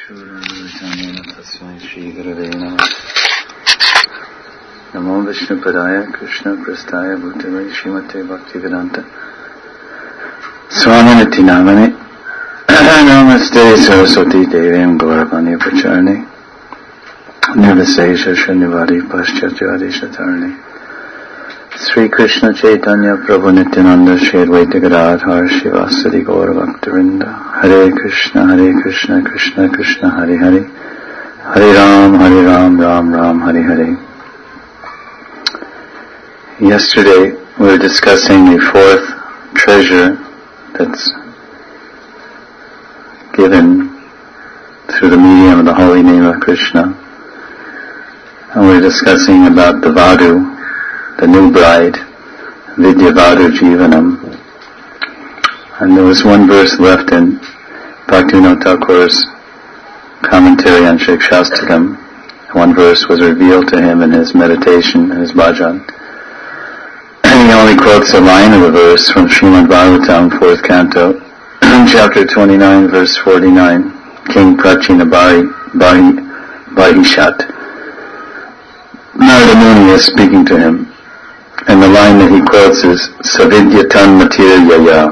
Tस्मै Shri Gurave Namah. Namo Vishnupadaya Krishna Prasthaya Bhutale Srimate Bhaktivedanta Swaminati Namane Namaste Saraswati Devim Gauravani Pacharne Nirvisesha Shrinivari Pascharjari Shatarne Sri Krishna Chaitanya Prabhu Nityananda Shri Advaita Gadadhar Shivasadi Gaura Bhaktavinda Hare Krishna Krishna Krishna Hare Hare Hare Ram Ram Ram Hare Hare. Yesterday we were discussing the fourth treasure that's given through the medium of the holy name of Krishna, and we were discussing about the Vadhu, the new bride, Vidya Vadhu Jivanam. And there was one verse left in Bhaktivinoda Thakur's commentary on Shikshastakam. One verse was revealed to him in his meditation, in his bhajan. And he only quotes a line of the verse from Srimad Bhagavatam, 4th canto, chapter 29, verse 49, King Prachina Bahishat. Narada Muni is speaking to him. And the line that he quotes is Savidyatan Matiryaya,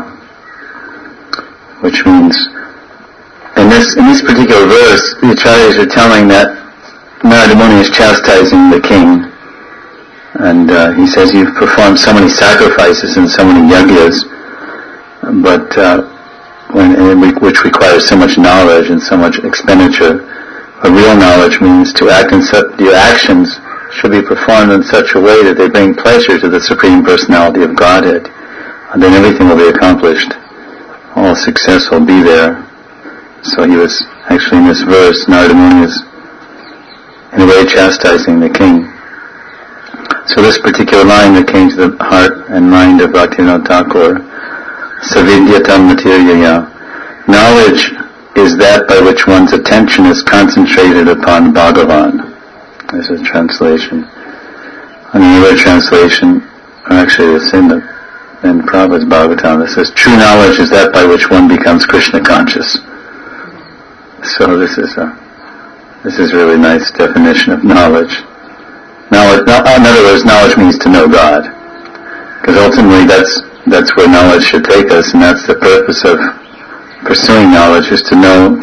which means, in this particular verse, the acharyas are telling that Narada Muni is chastising the king, and he says, you've performed so many sacrifices and so many yagyas, but which requires so much knowledge and so much expenditure. But real knowledge means to act in your actions should be performed in such a way that they bring pleasure to the Supreme Personality of Godhead, and then everything will be accomplished. All success will be there. So he was actually in this verse, Narada Muni is in a way chastising the king. So this particular line that came to the heart and mind of Bhaktivinoda Thakur, Savidyatam Matiryaya, knowledge is that by which one's attention is concentrated upon Bhagavan. This is a translation. And another translation, or actually it's in Prabhupada's Bhagavatam, it says, true knowledge is that by which one becomes Krishna conscious. So this is really nice definition of knowledge. Knowledge, in other words, knowledge means to know God. Because ultimately that's where knowledge should take us, and that's the purpose of pursuing knowledge, is to know.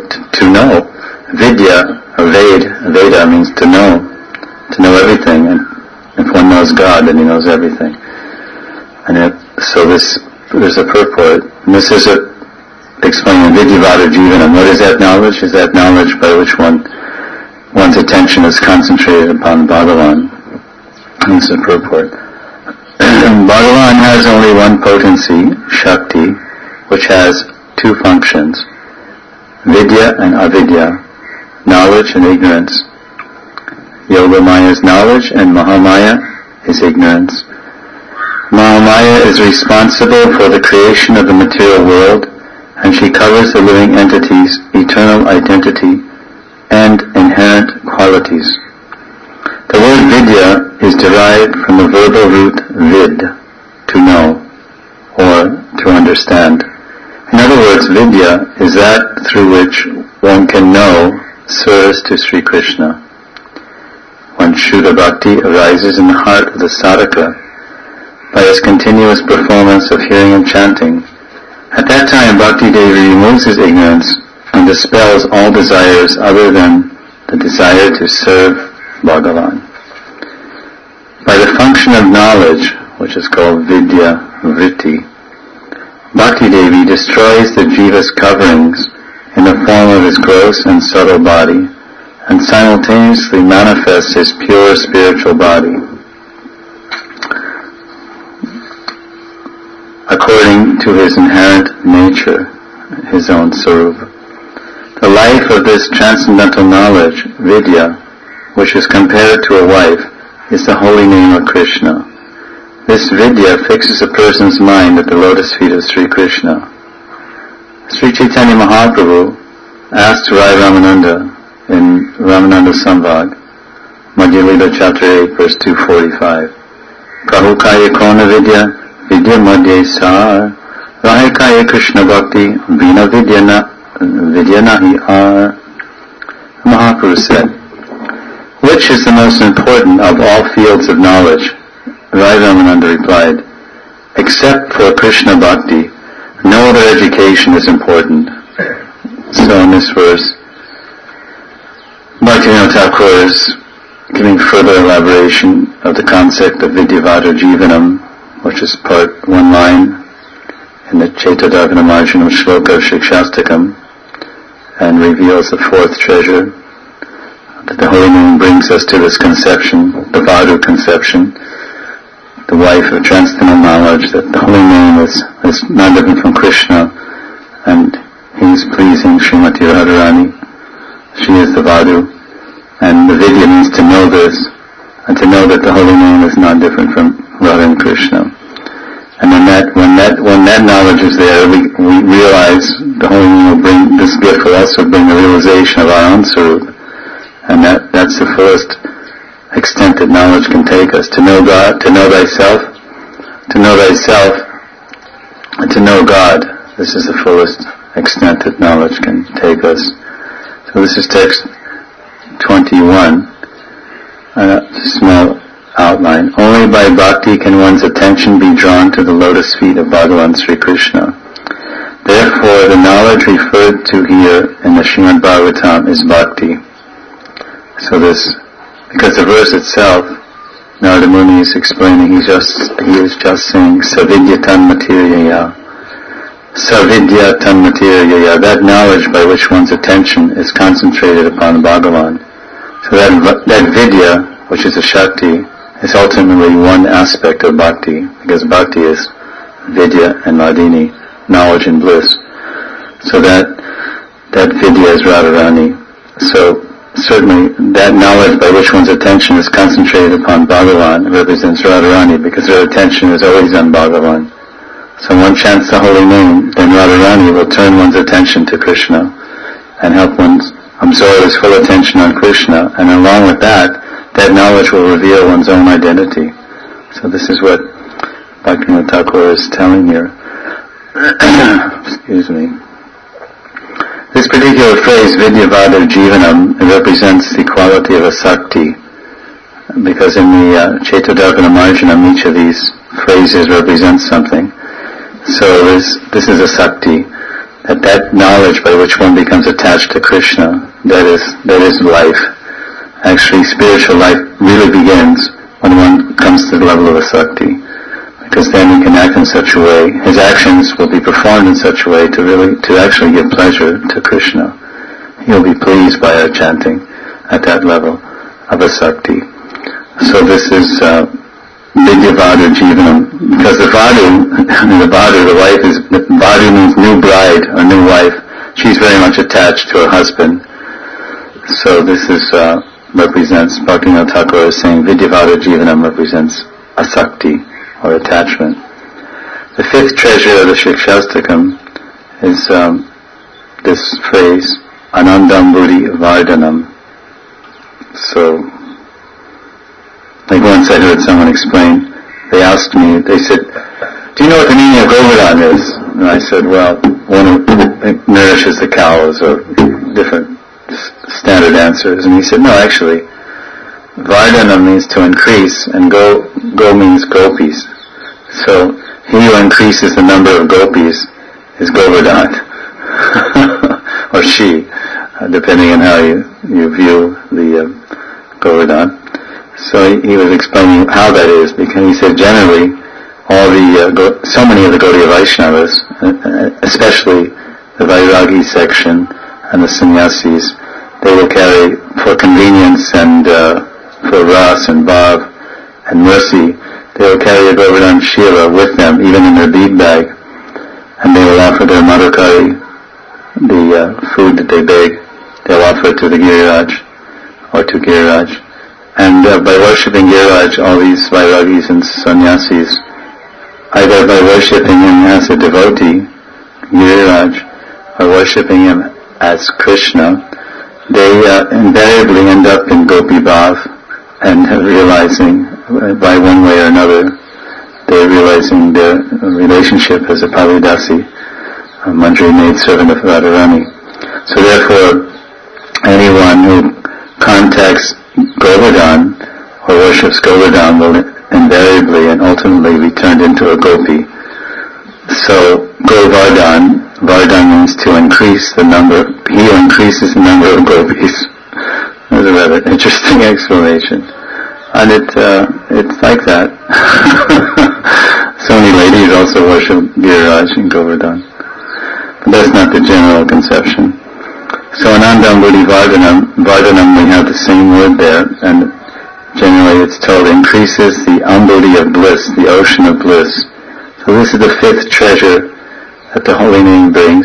Vidya, or Veda means to know everything, and if one knows God, then he knows everything. And so there's a purport, and this is explaining Vidya Vadhu Jivanam. What is that knowledge? Is that knowledge by which one's attention is concentrated upon Bhagavan. And this is a purport. Bhagavan has only one potency, Shakti, which has two functions, Vidya and Avidya, knowledge and ignorance. Yogamaya is knowledge and Mahamaya is ignorance. Mahamaya is responsible for the creation of the material world, and she covers the living entity's eternal identity and inherent qualities. The word Vidya is derived from the verbal root vid, to know, or to understand. In other words, Vidya is that through which one can know serves to Sri Krishna. When Shuddha Bhakti arises in the heart of the sadhaka by his continuous performance of hearing and chanting, at that time Bhakti Devi removes his ignorance and dispels all desires other than the desire to serve Bhagavan. By the function of knowledge, which is called Vidya Vritti, Bhakti Devi destroys the jiva's coverings in the form of his gross and subtle body, and simultaneously manifests his pure spiritual body, according to his inherent nature, his own sarup. The life of this transcendental knowledge, Vidya, which is compared to a wife, is the holy name of Krishna. This Vidya fixes a person's mind at the lotus feet of Sri Krishna. Sri Chaitanya Mahaprabhu asked Rai Ramananda in Ramananda Samvad, Madhya Lila chapter 8, verse 245, Prabhukaya Kona Vidya, Vidya Madhya Sar, Rahikaya Krishna Bhakti, Vina Vidya Nahi Ar. Mahaprabhu said, "Which is the most important of all fields of knowledge?" Rai Ramananda replied, "Except for Krishna Bhakti, no other education is important." So in this verse, Bhaktivinoda Thakur is giving further elaboration of the concept of Vidyavada Jivanam, which is part one line in the Chaitadavana Marjana Shloka of Shikshastakam, and reveals the fourth treasure, that the Holy Name brings us to this conception, the Vadu conception, the wife of transcendental knowledge, that the Holy Name is not different from Krishna, and he is pleasing Srimati Radharani. She is the Vadu, and the Vidya means to know this, and to know that the Holy Name is not different from Radha and Krishna. And when that knowledge is there, we realize the Holy Name will bring, this gift will also bring the realization of our own Sarup, and that's the fullest extent that knowledge can take us. To know God, to know thyself, and to know God. This is the fullest extent that knowledge can take us. So this is text 21, a small outline. Only by bhakti can one's attention be drawn to the lotus feet of Bhagavan Sri Krishna. Therefore, the knowledge referred to here in the Srimad Bhagavatam is bhakti. So this, because the verse itself, Narada Muni is explaining, he is just saying, Savidya Tanmatirya. Savidya Tanmatirya, that knowledge by which one's attention is concentrated upon Bhagavan. So that Vidya, which is a Shakti, is ultimately one aspect of bhakti, because bhakti is Vidya and Madini, knowledge and bliss. So that Vidya is Radharani. So certainly that knowledge by which one's attention is concentrated upon Bhagavan represents Radharani, because her attention is always on Bhagavan. So when one chants the holy name, then Radharani will turn one's attention to Krishna and help one absorb his full attention on Krishna, and along with that knowledge will reveal one's own identity. So this is what Bhaktivinoda Thakur is telling here. Excuse me. This particular phrase, Vidyavada Jivanam, represents the quality of a Sakti, because in the Chaitadavana Marjanam, each of these phrases represents something. So this is a Sakti, that knowledge by which one becomes attached to Krishna, that is life. Actually, spiritual life really begins when one comes to the level of a Sakti, because then he can act in such a way, his actions will be performed in such a way to actually give pleasure to Krishna. He'll be pleased by our chanting at that level of a Sakti. So this is Vidyavada Jivanam, because the Vadu, the wife is, Vadu means new bride or new wife. She's very much attached to her husband. So this is represents, Bhaktivinoda Thakur is saying, Vidyavada Jivanam represents a Sakti, or attachment. The fifth treasure of the Shikshastakam is this phrase, Anandam Buddhi Vardhanam. So, like once I heard someone explain, they asked me, they said, do you know what the meaning of Govardhan is? And I said, well, one who nourishes the cows, or different standard answers. And he said, no, actually, Vardhana means to increase, and go means gopis. So, he who increases the number of gopis is Govardhan. Or she, depending on how you view the Govardhan. So he was explaining how that is, because he said generally, so many of the Gaudiya Vaishnavas, especially the Vairagi section and the sannyasis, they will carry, for convenience and for ras and bhav and mercy, they will carry a Govardhan Shila with them, even in their bead bag, and they will offer their madhukari, the food that they beg, they'll offer it to the Giriraj, or to Giriraj. And by worshipping Giriraj, all these Vairagis and sannyasis, either by worshipping him as a devotee, Giriraj, or worshipping him as Krishna, they invariably end up in Gopi Bhav, and realizing, by one way or another, they're realizing their relationship as a Palidasi, a Manjari maid servant of Radharani. So therefore, anyone who likes Govardhan or worships Govardhan will invariably and ultimately be turned into a gopi. So Govardhan, Vardhan means to increase the number. He who increases the number of gopis. That's a rather interesting explanation. And it's like that. So many ladies also worship Giriraj and Govardhan. But that's not the general conception. So Anandam Buddhi Vardhanam, we have the same word there, and generally it's told increases the ambudhi of bliss, the ocean of bliss. So this is the fifth treasure that the holy name brings.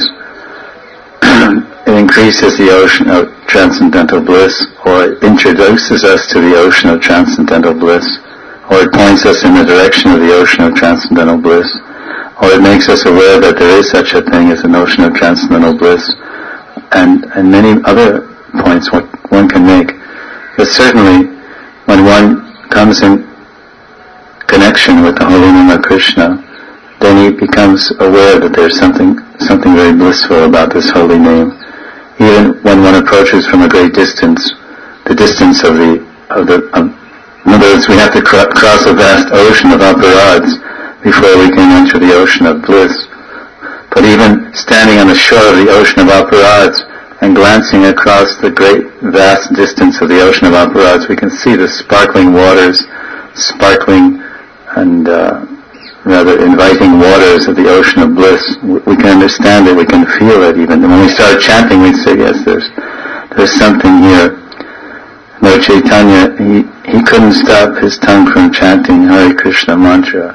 It increases the ocean of transcendental bliss, or it introduces us to the ocean of transcendental bliss, or it points us in the direction of the ocean of transcendental bliss, or it makes us aware that there is such a thing as an ocean of transcendental bliss, and many other points one can make. But certainly, when one comes in connection with the holy name of Krishna, then he becomes aware that there's something very blissful about this holy name. Even when one approaches from a great distance, the distance in other words, we have to cross a vast ocean of aparadhs before we can enter the ocean of bliss. But even standing on the shore of the ocean of aparadhs and glancing across the great vast distance of the ocean of aparadhs, we can see the sparkling waters, sparkling and rather inviting waters of the ocean of bliss. We can understand it, we can feel it even. And when we start chanting, we say, yes, there's something here. Lord Chaitanya, he couldn't stop his tongue from chanting Hare Krishna mantra.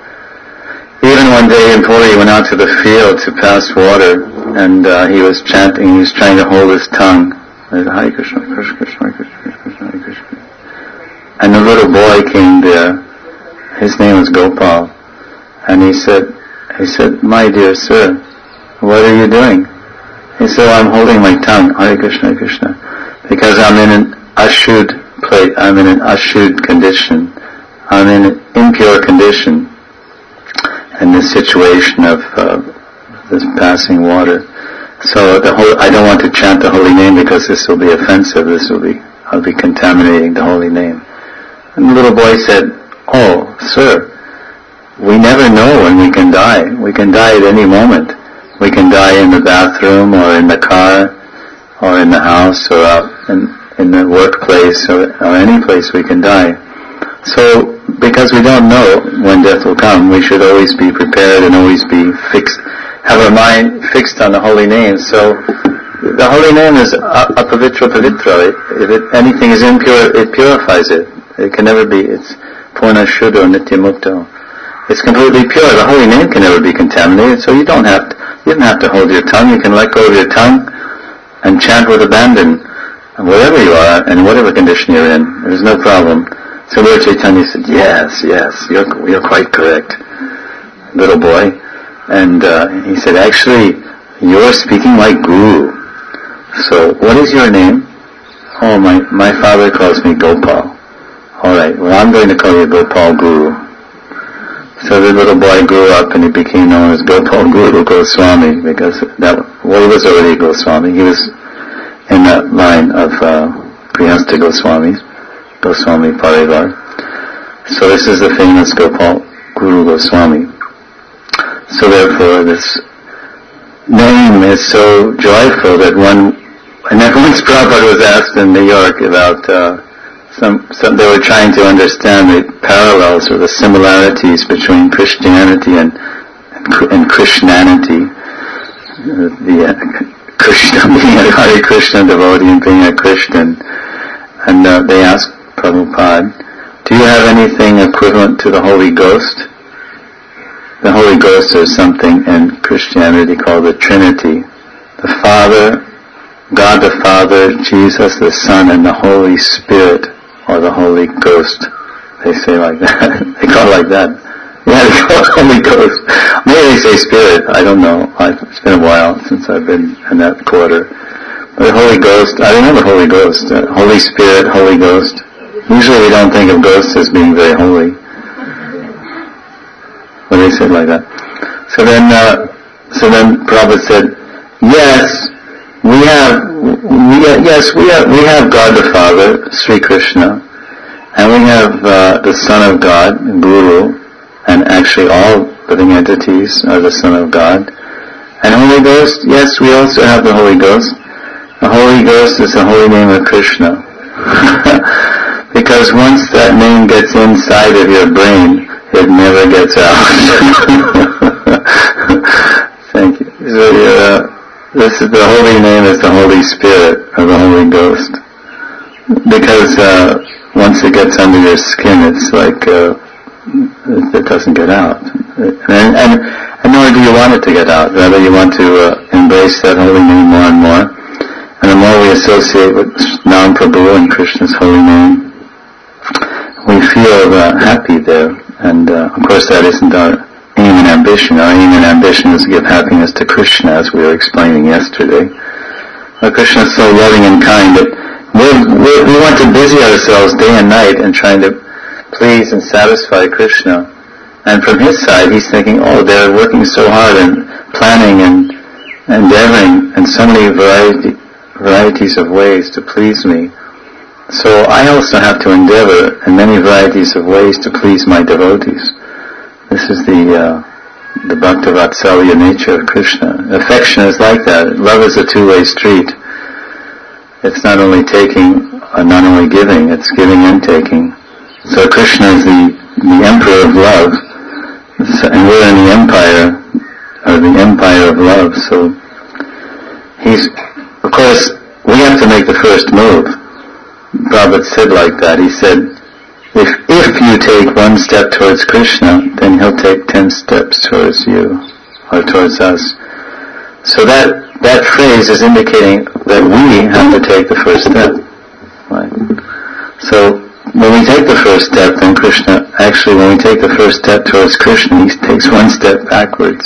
Even one day in Puri, he went out to the field to pass water, and he was chanting, he was trying to hold his tongue. Hare Krishna, Krishna Krishna, Hare Krishna, Krishna Hare Krishna. And a little boy came there. His name was Gopal. And he said, my dear sir, what are you doing? He said, I'm holding my tongue, Hare Krishna, Hare Krishna, because I'm in an ashud place, I'm in an ashud condition, I'm in an impure condition in this situation of this passing water. So I don't want to chant the holy name because this will be offensive, I'll be contaminating the holy name. And the little boy said, oh, sir, we never know when we can die. We can die at any moment. We can die in the bathroom or in the car or in the house or out in the workplace or any place we can die. So, because we don't know when death will come, we should always be prepared and always be fixed, have our mind fixed on the holy name. So, the holy name is apavitra pavitra. If anything is impure, it purifies it. It can never be. It's purna shuddho nitya mukto. It's completely pure. The holy name can never be contaminated, so you don't have to hold your tongue. You can let go of your tongue and chant with abandon, wherever you are and whatever condition you're in. There's no problem. So Lord Chaitanya said, yes, you're quite correct, little boy. And he said, actually, you're speaking like Guru. So what is your name? Oh, my father calls me Gopal. All right, well, I'm going to call you Gopal Guru. So the little boy grew up and he became known as Gopal Guru Goswami, because he was already a Goswami. He was in that line of Grihastha Goswamis, Goswami Parivar. So this is the famous Gopal Guru Goswami. So therefore this name is so joyful that and once Prabhupada was asked in New York about they were trying to understand the parallels or the similarities between Christianity and Krishnanity. Krishna being a Hare Krishna devotee and being a Christian. And they asked Prabhupada, do you have anything equivalent to the Holy Ghost? The Holy Ghost is something in Christianity called the Trinity. The Father, God the Father, Jesus the Son, and the Holy Spirit, or the Holy Ghost. They say like that. They call it like that. Yeah, they call it Holy Ghost. Maybe they say Spirit. I don't know. It's been a while since I've been in that quarter. But the Holy Ghost, I remember Holy Ghost. Holy Spirit, Holy Ghost. Usually we don't think of ghosts as being very holy. But they said like that. So then Prabhupada said, yes, we have God the Father, Sri Krishna, and we have the Son of God, Guru, and actually all living entities are the Son of God. And Holy Ghost, yes, we also have the Holy Ghost. The Holy Ghost is the holy name of Krishna. Because once that name gets inside of your brain, it never gets out. Thank you. So the holy name is the Holy Spirit or the Holy Ghost. Because once it gets under your skin, it's like it doesn't get out. And nor do you want it to get out. Rather, you want to embrace that holy name more and more. And the more we associate with Nam Prabhu and Krishna's holy name, we feel happy there. And of course that isn't our aim and ambition. Our aim and ambition is to give happiness to Krishna, as we were explaining yesterday. But Krishna is so loving and kind that we want to busy ourselves day and night in trying to please and satisfy Krishna. And from his side, he's thinking, oh, they're working so hard and planning and endeavoring in so many varieties of ways to please me. So I also have to endeavor in many varieties of ways to please my devotees. This is the Bhakta-Vatsalya nature of Krishna. Affection is like that. Love is a two-way street. It's not only taking, or not only giving, it's giving and taking. So Krishna is the emperor of love, and we're in the empire of love. So of course, we have to make the first move. Prabhupada said like that. He said, if you take one step towards Krishna, then he'll take 10 steps towards you, or towards us. So that phrase is indicating that we have to take the first step. Right? So when we take the first step, then when we take the first step towards Krishna, he takes one step backwards.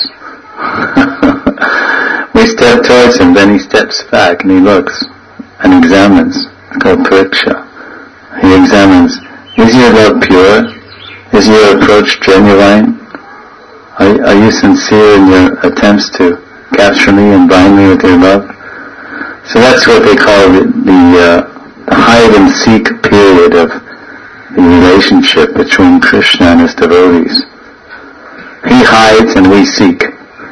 We step towards him, then he steps back and he looks and examines. It's called pariksha. He examines, is your love pure? Is your approach genuine? Are you sincere in your attempts to capture me and bind me with your love? So that's what they call the hide and seek period of the relationship between Krishna and his devotees. He hides and we seek.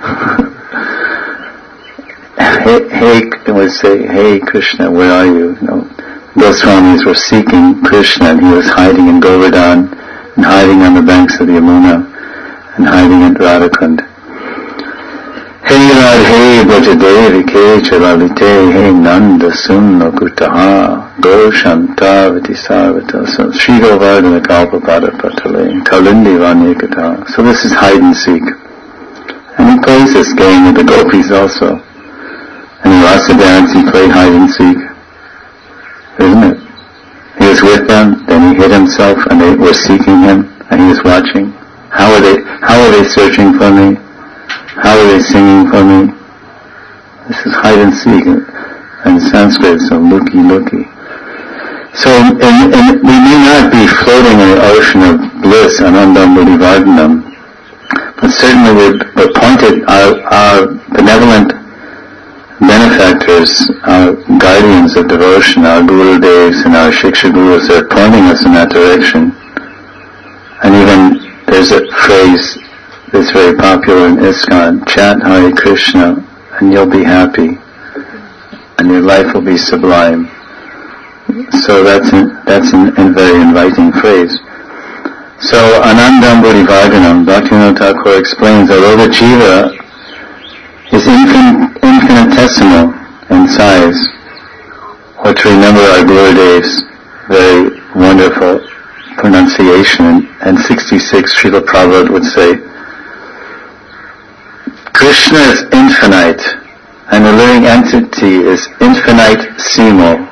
It would say, hey Krishna, where are you? Goswamis were seeking Krishna, and he was hiding in Govardhan, and hiding on the banks of the Yamuna, and hiding in Radhakund. Hey Radhe Brajadevi Ke Chalalite, hey Nanda Sunna Kutaha, Go Shanta Vati Sarvata, so Sri Govardhana Kalpapada Patale, Kalindi Vanyakata. So this is hide and seek. And he plays this game with the gopis also. And in Rasa dance he played hide and seek. Isn't it? He was with them, then he hid himself, and they were seeking him, and he was watching. How are they searching for me? How are they singing for me? This is hide and seek. And Sanskrit, so luki. So we may not be floating in the ocean of bliss, Anandam Buddhivardhanam, but certainly we're pointed, our benevolent benefactors, our guardians of devotion, our Guru Devs and our Shiksha Gurus are pointing us in that direction. And even there's a phrase that's very popular in ISKCON, chant Hare Krishna and you'll be happy and your life will be sublime. So that's a very inviting phrase. So Anandam Buddhivardhanam, Bhaktivinoda Thakur explains, although the jiva is infinitesimal in size, or to remember our Gurudev's very wonderful pronunciation, and 66 Srila Prabhupada would say, Krishna is infinite, and the living entity is infinitesimal.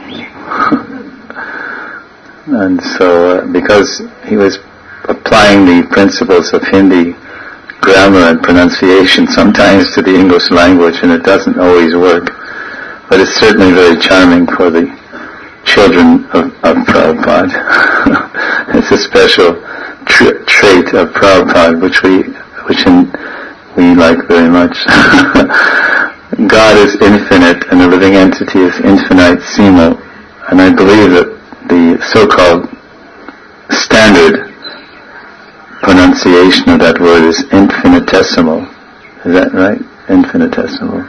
And so, because he was applying the principles of Hindi grammar and pronunciation sometimes to the English language, and it doesn't always work, but it's certainly very charming for the children of Prabhupada. It's a special trait of Prabhupada which we like very much. God is infinite and the living entity is infinitesimal. And I believe that the so-called standard pronunciation of that word is infinitesimal. Is that right? Infinitesimal.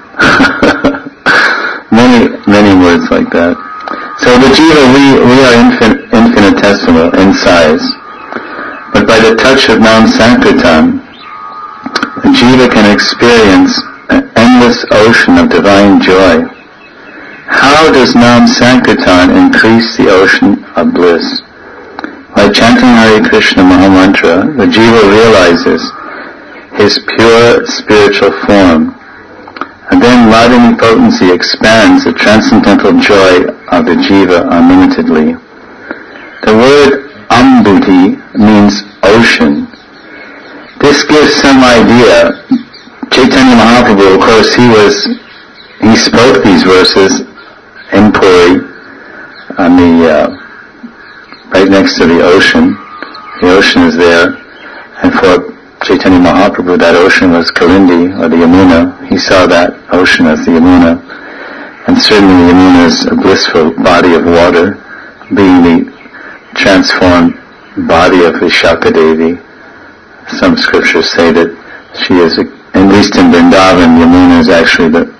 many words like that. So the jiva, we are infinitesimal in size. But by the touch of Nam Sankirtan, the jiva can experience an endless ocean of divine joy. How does Nam Sankirtan increase the ocean of bliss? By chanting Hare Krishna Mahamantra, the jiva realizes his pure spiritual form, and then loving potency expands the transcendental joy of the jiva unlimitedly. The word Ambudhi means ocean. This gives some idea. Chaitanya Mahaprabhu, of course, he spoke these verses in Puri, on the right next to the ocean. The ocean is there, and for Chaitanya Mahaprabhu, that ocean was Kalindi, or the Yamuna. He saw that ocean as the Yamuna, and certainly the Yamuna is a blissful body of water, being the transformed body of Vishaka Devi. Some scriptures say that she is, at least in Vrindavan, Yamuna is actually the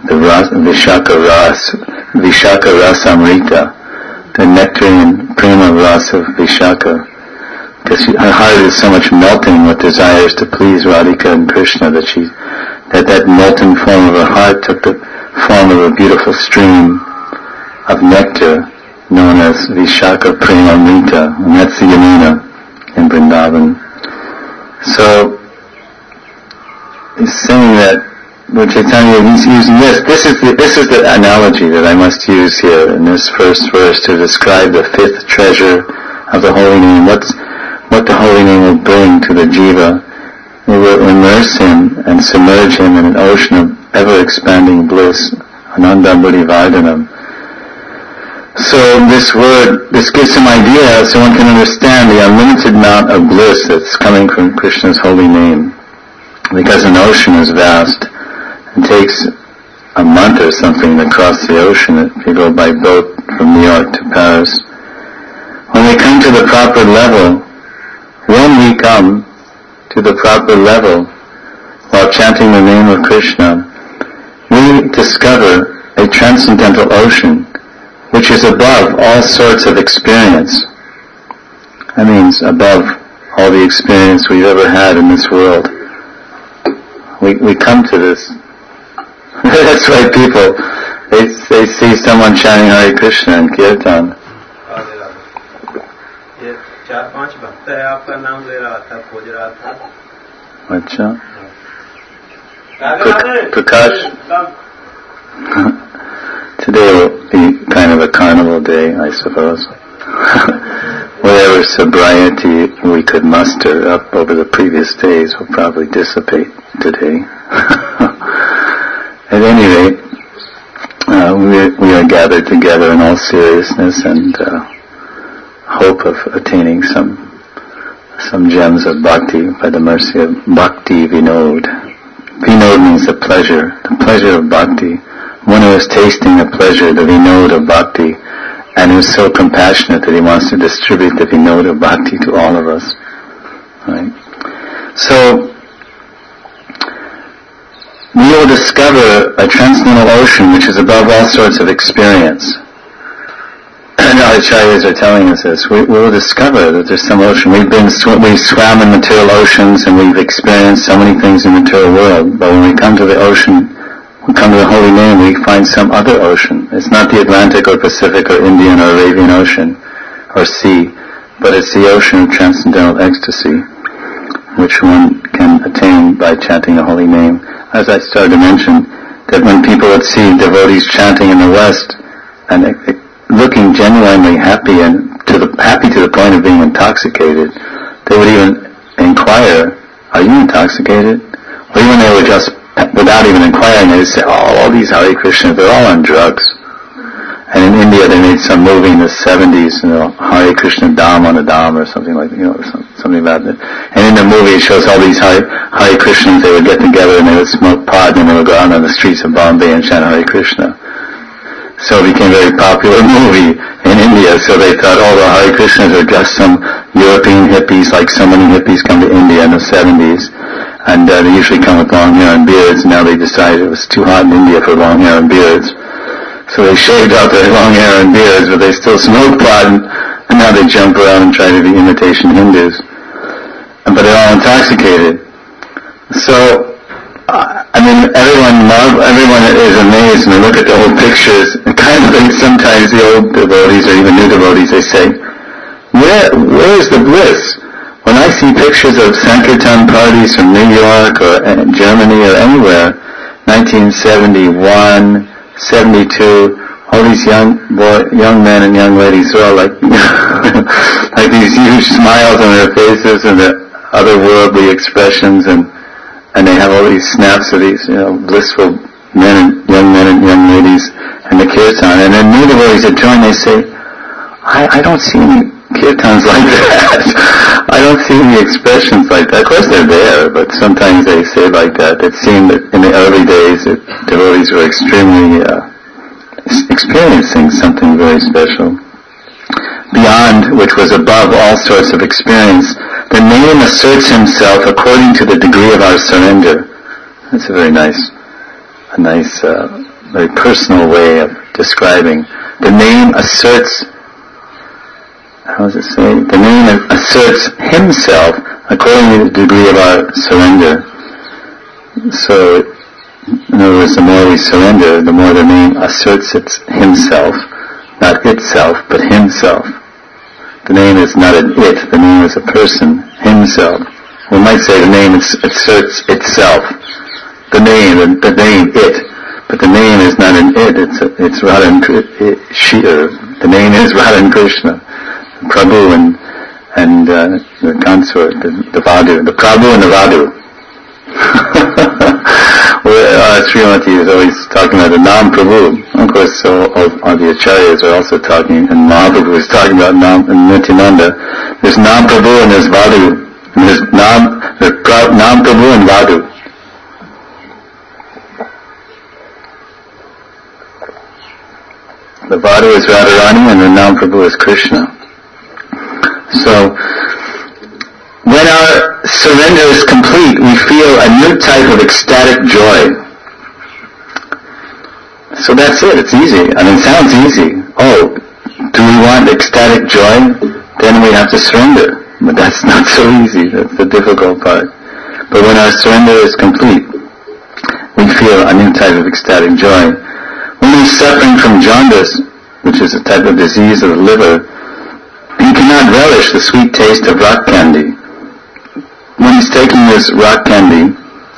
Vishaka Rasamrita, the nectarian prima ras of Vishaka. Because her heart is so much melting with desires to please Radhika and Krishna that molten form of her heart took the form of a beautiful stream of nectar known as Vishaka Premamrita, and that's the Yamuna in Vrindavan. So he's saying that what Chaitanya is using this is the analogy that I must use here in this first verse to describe the fifth treasure of the holy name. What the holy name will bring to the jiva. It will immerse him and submerge him in an ocean of ever-expanding bliss, Anandambudhi Vardhanam. So this gives some idea so one can understand the unlimited amount of bliss that's coming from Krishna's holy name. Because an ocean is vast, it takes a month or something to cross the ocean if you go by boat from New York to Paris. When we come to the proper level, while chanting the name of Krishna, we discover a transcendental ocean which is above all sorts of experience. That means above all the experience we've ever had in this world. We come to this. That's why people, they see someone chanting Hare Krishna and Kirtan. 4-5 भक्त है आपका नाम ले रहा था, खोज रहा था. अच्छा. Prakash. Today will be kind of a carnival day, I suppose. Whatever sobriety we could muster up over the previous days will probably dissipate today. At any rate, we are gathered together in all seriousness and hope of attaining some gems of bhakti by the mercy of Bhakti Vinod. Vinod means the pleasure of bhakti. One who is tasting the pleasure, the Vinod of bhakti, and who is so compassionate that he wants to distribute the Vinod of bhakti to all of us. Right? So, we will discover a transcendental ocean which is above all sorts of experience. And our acharyas are telling us this. We will discover that there's some ocean. We've swam in material oceans and we've experienced so many things in the material world. But when we come to the ocean, we come to the holy name, we find some other ocean. It's not the Atlantic or Pacific or Indian or Arabian Ocean or sea, but it's the ocean of transcendental ecstasy, which one can attain by chanting the holy name. As I started to mention, that when people would see devotees chanting in the West and looking genuinely happy and happy to the point of being intoxicated, they would even inquire, "Are you intoxicated?" Or even they would just, without even inquiring, they would say, "Oh, all these Hare Krishnas, they're all on drugs." And in India, they made some movie in the 70s, Hare Krishna Dham on a Dham or something like that, something about that. And in the movie it shows all these Hare Krishnans, they would get together and they would smoke pot and they would go out on the streets of Bombay and chant Hare Krishna. So it became a very popular movie in India, so they thought, the Hare Krishnas are just some European hippies, like so many hippies come to India in the 70s, and they usually come with long hair and beards. Now they decided it was too hot in India for long hair and beards, so they shaved out their long hair and beards, but they still smoke pot, and now they jump around and try to be imitation Hindus. But they're all intoxicated. So, everyone is amazed when they look at the old pictures. And kind of think sometimes the old devotees or even new devotees, they say, where is the bliss? When I see pictures of Sankirtan parties from New York or Germany or anywhere, 1971, 72, all these young men and young ladies are all like, like these huge smiles on their faces and the otherworldly expressions, and they have all these snaps of these, blissful young men and young ladies, and the kirtan. And then new devotees that join, they say, I don't see any kirtans like that. I don't see any expressions like that. Of course they're there, but sometimes they say like that. It seemed that in the early days that devotees were extremely experiencing something very special. Beyond, which was above all sorts of experience, the name asserts himself according to the degree of our surrender. That's a very nice, very personal way of describing. The name asserts, how does it say? The name asserts himself according to the degree of our surrender. So, in other words, the more we surrender, the more the name asserts himself, not itself, but himself. The name is not an it, the name is a person, himself. We might say the name asserts itself. The name it, but the name is not an it, it's Radha the name is Radha and Krishna, Prabhu and the consort, the Vadhu, the Prabhu and the Vadhu. Srimati is always talking about the Nam Prabhu. Of course, so all the acharyas are also talking, and Mahaprabhu is talking about Nam and Nityananda. There's Nam Prabhu and there's Vadhu. And there's Nam Prabhu and Vadhu. The Vadhu is Radharani and the Nam Prabhu is Krishna. So, when our surrender is complete, we feel a new type of ecstatic joy. So that's it, it's easy. It sounds easy. Do we want ecstatic joy? Then we have to surrender. But that's not so easy, that's the difficult part. But when our surrender is complete, we feel a new type of ecstatic joy. When he's suffering from jaundice, which is a type of disease of the liver, he cannot relish the sweet taste of rock candy. When he's taking this rock candy,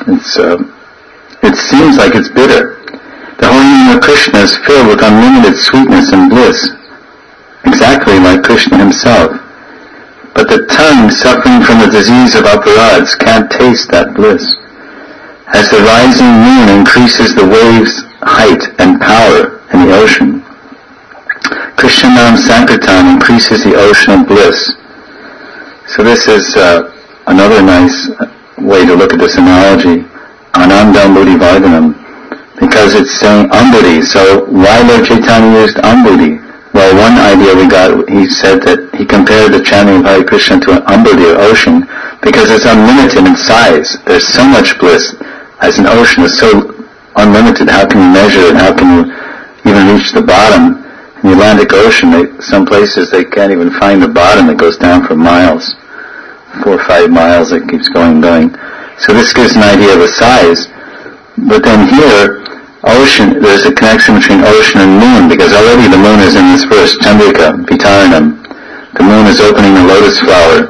it seems like it's bitter. The holy name of Krishna is filled with unlimited sweetness and bliss, exactly like Krishna himself. But the tongue, suffering from the disease of aparadhs, can't taste that bliss. As the rising moon increases the waves' height and power in the ocean, Krishna Nam Sankirtan increases the ocean of bliss. So this is another nice way to look at this analogy, Anandam Buddhi Vardhanam, because it's saying Ambudhi. So why Lord Chaitanya used Ambudhi? Well, one idea we got, he said that he compared the chanting of Hare Krishna to an Ambudhi, or ocean, because it's unlimited in size. There's so much bliss. As an ocean is so unlimited, how can you measure it? How can you even reach the bottom? In the Atlantic Ocean, some places they can't even find the bottom. It goes down for miles. 4 or 5 miles, it keeps going. So this gives an idea of the size. But then here, ocean, there's a connection between ocean and moon, because already the moon is in this verse, Chandrika, Vitaranam. The moon is opening the lotus flower.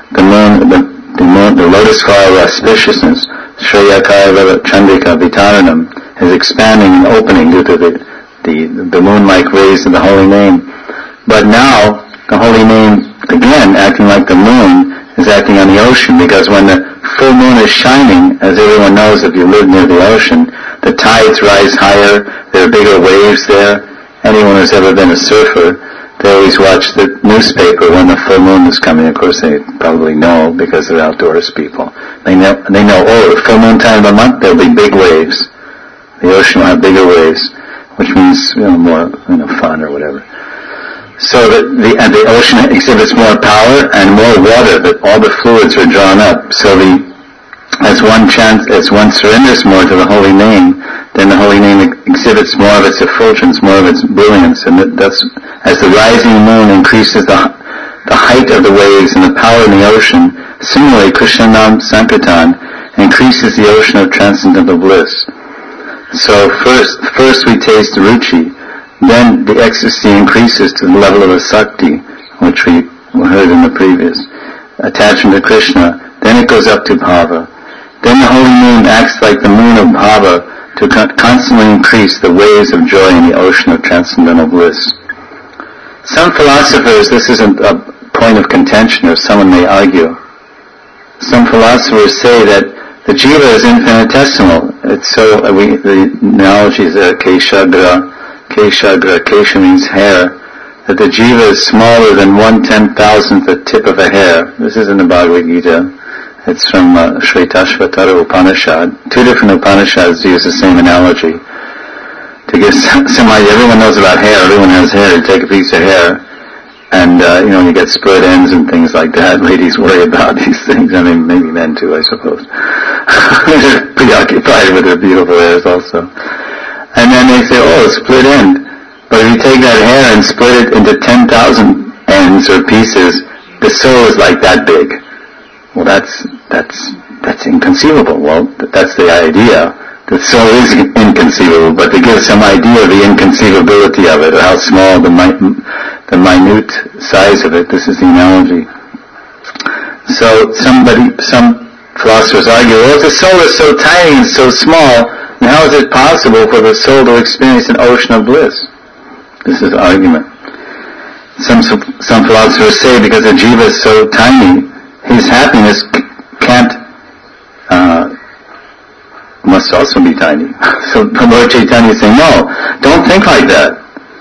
The lotus flower of auspiciousness, Shreyakaya Chandrika, Vitaranam, is expanding and opening due to the moon-like rays of the holy name. But now, the holy name, again, acting like the moon, is acting on the ocean, because when the full moon is shining, as everyone knows if you live near the ocean, the tides rise higher, there are bigger waves there. Anyone who's ever been a surfer, they always watch the newspaper when the full moon is coming. Of course, they probably know because they're outdoors people. They know, the full moon time of the month, there'll be big waves. The ocean will have bigger waves, which means, more, fun or whatever. So the ocean exhibits more power and more water, that all the fluids are drawn up. So as one surrenders more to the holy name, then the holy name exhibits more of its effulgence, more of its brilliance, and that's as the rising moon increases the height of the waves and the power in the ocean. Similarly, Krishna Nam Sankirtan increases the ocean of transcendental bliss. So first we taste ruchi, then the ecstasy increases to the level of asakti, which we heard in the previous attachment to Krishna. Then it goes up to bhava. Then the holy moon acts like the moon of bhava to constantly increase the waves of joy in the ocean of transcendental bliss. Some philosophers, this isn't a point of contention, or someone may argue. Some philosophers say that the jiva is infinitesimal. It's so, the analogy is keshagra. Kesha means hair. That the jiva is smaller than 1/10,000th the tip of a hair. This is in the Bhagavad Gita. It's from Shvetashvatara Upanishad. Two different Upanishads use the same analogy. To give some idea, everyone knows about hair. Everyone has hair. You take a piece of hair, and you get split ends and things like that. Ladies worry about these things. I mean, maybe men too, I suppose. They're preoccupied with their beautiful hairs also. And then they say, split end. But if you take that hair and split it into 10,000 ends or pieces, the soul is like that big. Well, that's inconceivable. Well, that's the idea. The soul is inconceivable, but to give some idea of the inconceivability of it, or how small the minute size of it, this is the analogy. So some philosophers argue, well, if the soul is so tiny and so small, then how is it possible for the soul to experience an ocean of bliss? This is the argument. Some philosophers say because the jiva is so tiny, his happiness must also be tiny. So Lord Chaitanya is saying, no, don't think like that.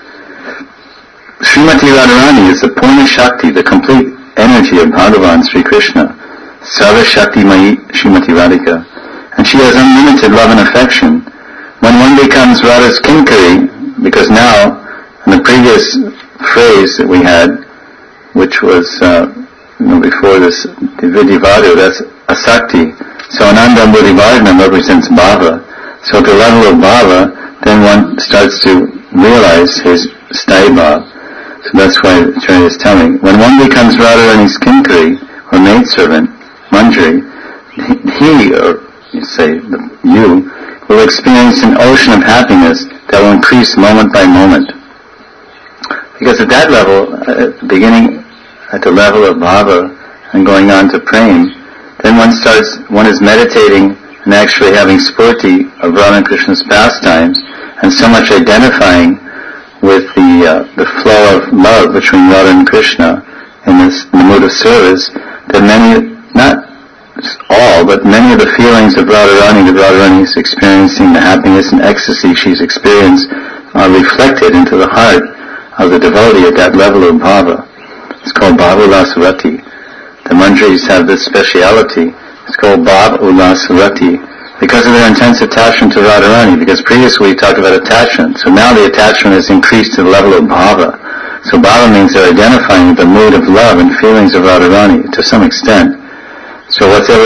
Srimati Radharani is the Purna Shakti, the complete energy of Bhagavan Sri Krishna. Sarva Shakti Mai Srimati Radhika. And she has unlimited love and affection. When one becomes Radha's Kinkari, because now, in the previous phrase that we had, which was before this, the Vidyavadu, that's Asakti. So Ananda Buddhivardhanam represents Bhava. So at the level of Bhava, then one starts to realize his Sthayi. So that's why the Acharya is telling. When one becomes Radharani's Kinkari, or maidservant, Manjari, he, or you say, you, will experience an ocean of happiness that will increase moment by moment. Because at that level, at the beginning, at the level of bhava and going on to prema, then one is meditating and actually having spurti of Radha and Krishna's pastimes, and so much identifying with the flow of love between Radha and Krishna in the mood of service, that many, not all, but many of the feelings of Radharani that Radharani is experiencing, the happiness and ecstasy she's experienced, are reflected into the heart of the devotee at that level of bhava. It's called Bhava Ulasarati. The Manjaris have this speciality. It's called Bhava Ulasarati because of their intense attachment to Radharani, because previously we talked about attachment. So now the attachment is increased to the level of bhava. So bhava means they're identifying with the mood of love and feelings of Radharani to some extent. So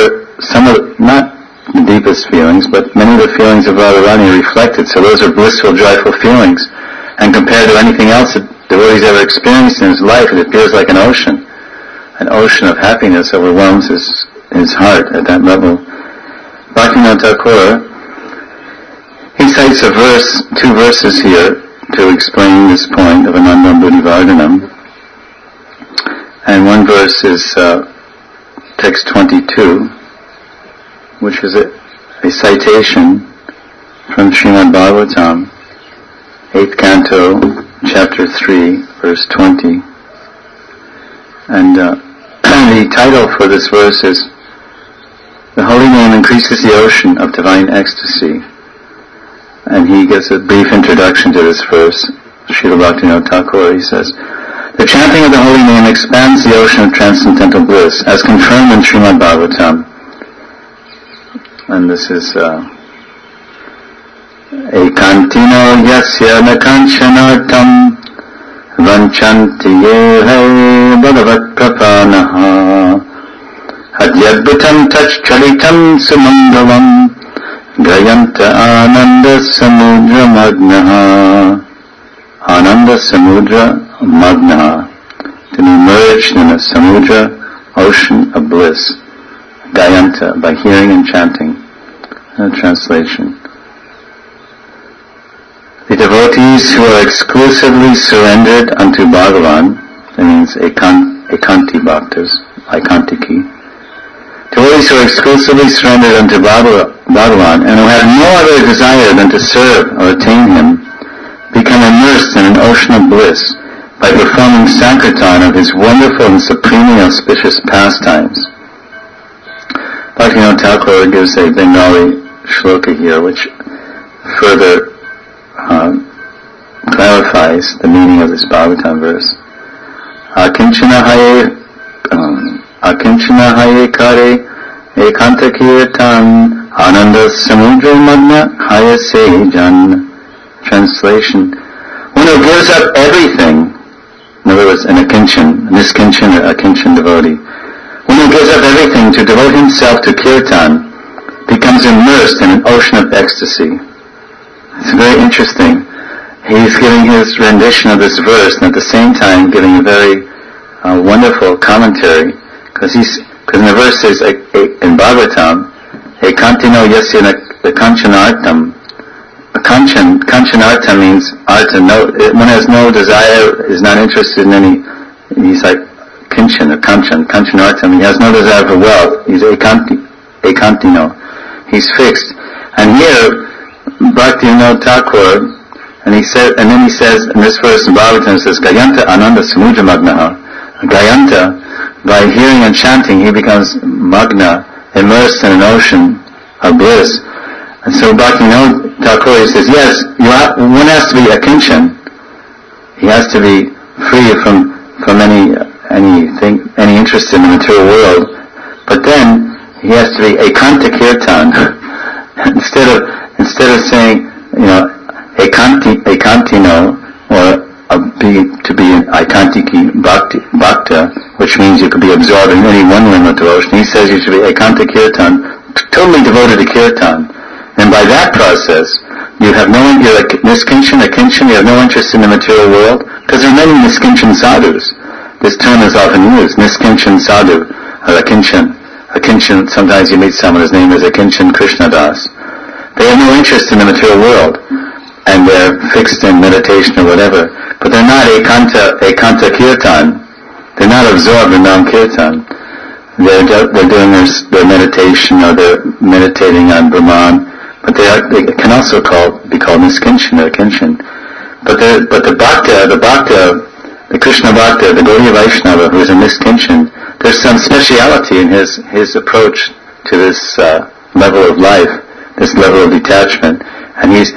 not the deepest feelings, but many of the feelings of Radharani are reflected. So those are blissful, joyful feelings. And compared to anything else that devotee's ever experienced in his life, it appears like an ocean. An ocean of happiness overwhelms his heart at that level. Bhaktivinoda Thakur, he cites two verses here to explain this point of Anandam Buddhivardhanam. And one verse is text 22, which is a citation from Srimad Bhagavatam, 8th canto, chapter 3, verse 20. And the title for this verse is, "The Holy Name Increases the Ocean of Divine Ecstasy." And he gives a brief introduction to this verse. Srila Bhaktivinoda Thakur, he says, chanting of the holy name expands the ocean of transcendental bliss, as confirmed in Srimad Bhagavatam. And this is Ekantino yasya nakanchanatam vanchanti yehe bhagavat prapanaha adyadbhutam tachchalitam sumangalam gayanta ananda samudra magnaha. Ananda samudra magnaha, to be merged in a samudra, ocean of bliss. Gayanta, by hearing and chanting. Translation. The devotees who are exclusively surrendered unto Bhagavan, that means ekanti bhaktas, ekantiki. Devotees who are exclusively surrendered unto Bhagavan and who have no other desire than to serve or attain Him, become immersed in an ocean of bliss by performing sankirtan of His wonderful and supremely auspicious pastimes. Bhaktivinoda Thakur gives a Bengali shloka here which further clarifies the meaning of this Bhagavatam verse. Akinchana haye kare ekanta kirtan ananda samudra magna haye se jan. Translation. One who gives up everything, in other words, an akinchan, niskinchan or akinchan devotee, one who gives up everything to devote himself to kirtan, becomes immersed in an ocean of ecstasy. It's very interesting. He's giving his rendition of this verse and at the same time giving a very wonderful commentary, because in the verse says in Bhagavatam, ekantino yasya kanchanartam. Kanchanarta means arta, one has no desire, is not interested in any, he's like kinchan or kanchanarta, he has no desire for wealth, he's ekantino, he's fixed. And here, Bhaktivinoda Thakur, and then he says, in this verse in Bhagavatam, it says, Gayanta ananda samudra magnaha. Gayanta, by hearing and chanting, he becomes magna, immersed in an ocean of bliss. And so Bhaktivinoda Thakur says, yes, one has to be a kinchan. He has to be free from any interest in the material world. But then he has to be ekanta kirtan. instead of saying, ekantino, or to be an ekantiki bhakta, which means you could be absorbed in any one limb of devotion. He says you should be ekanta kirtan, totally devoted to kirtan. And by that process, you're like niskinchan, akinchan, you have no interest in the material world, because there are many niskinchan sadhus. This term is often used, niskinchan sadhu, or akinchan. Akinchan, sometimes you meet someone, his name is Akinchan Krishnadas. They have no interest in the material world, and they're fixed in meditation or whatever, but they're not ekanta kirtan. They're not absorbed in Nam-kirtan. They're doing their meditation, or they're meditating on Brahman, but they can also be called niskinchan or kinchan. But the bhakta, the Krishna bhakta, the Gaudiya Vaishnava, who is a niskinchan, there's some speciality in his approach to this level of life, this level of detachment, and he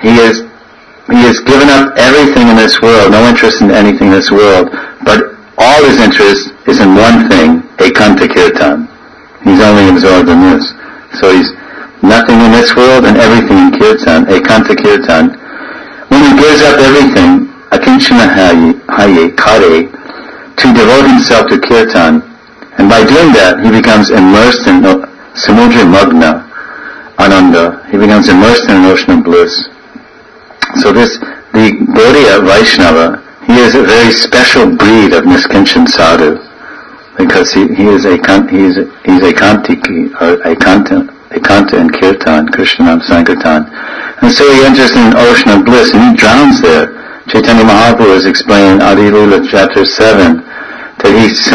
has given up everything in this world, no interest in anything in this world, but all his interest is in one thing, ekanta kirtan. He's only absorbed in this. So he's nothing in this world and everything in kirtan, ekanta kirtan. When he gives up everything, akinchana haye kare, to devote himself to kirtan, and by doing that, he becomes immersed in samudra magna, ananda. He becomes immersed in an ocean of bliss. So the Gaudiya Vaishnava, he is a very special breed of niskinchan sadhu, because he is ekantiki, or ekanta in kirtan, Krishnanam Sankirtan. And so he enters in an ocean of bliss, and he drowns there. Chaitanya Mahaprabhu is explaining in Adi Lila chapter 7, that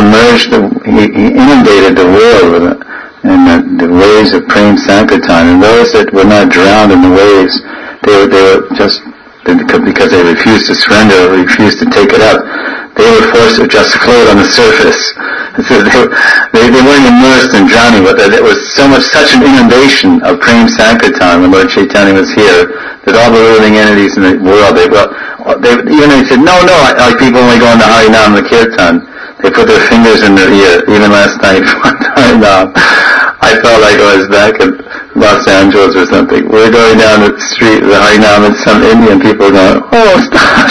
he inundated the world in the waves of Prem Sankirtan, and those that were not drowned in the waves, they were just, because they refused to surrender, or refused to take it up, they were forced to just float on the surface. So they weren't immersed in drowning, but there was such an inundation of Prem Sankirtan when Lord Chaitanya was here, that all the living entities in the world, they said, no, like people when they go into Harinam, the Kirtan, they put their fingers in their ear. Even last night, Harinam, I felt like I was back in Los Angeles or something. We're going down the street, the Harinam, and some Indian people going, oh, stop.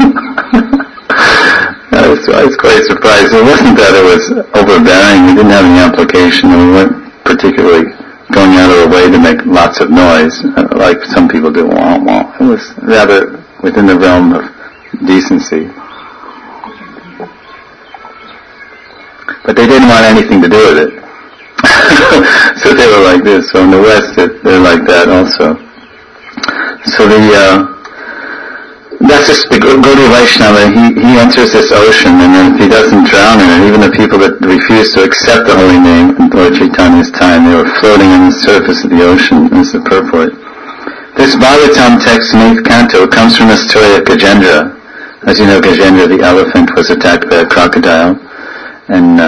I was quite surprised. It wasn't that it was overbearing. We didn't have any application, and we weren't particularly going out of our way to make lots of noise, like some people do. Wah, wah. It was rather within the realm of decency. But they didn't want anything to do with it. So they were like this. So in the West, they're like that also. So that's just the Gaudiya Vaishnava. He enters this ocean, and then if he doesn't drown in it, even the people that refuse to accept the holy name in Lord Chaitanya's time, they were floating on the surface of the ocean. This is the purport. This Bhagavatam text in 8th canto comes from the story of Gajendra. As you know, Gajendra the elephant was attacked by a crocodile, and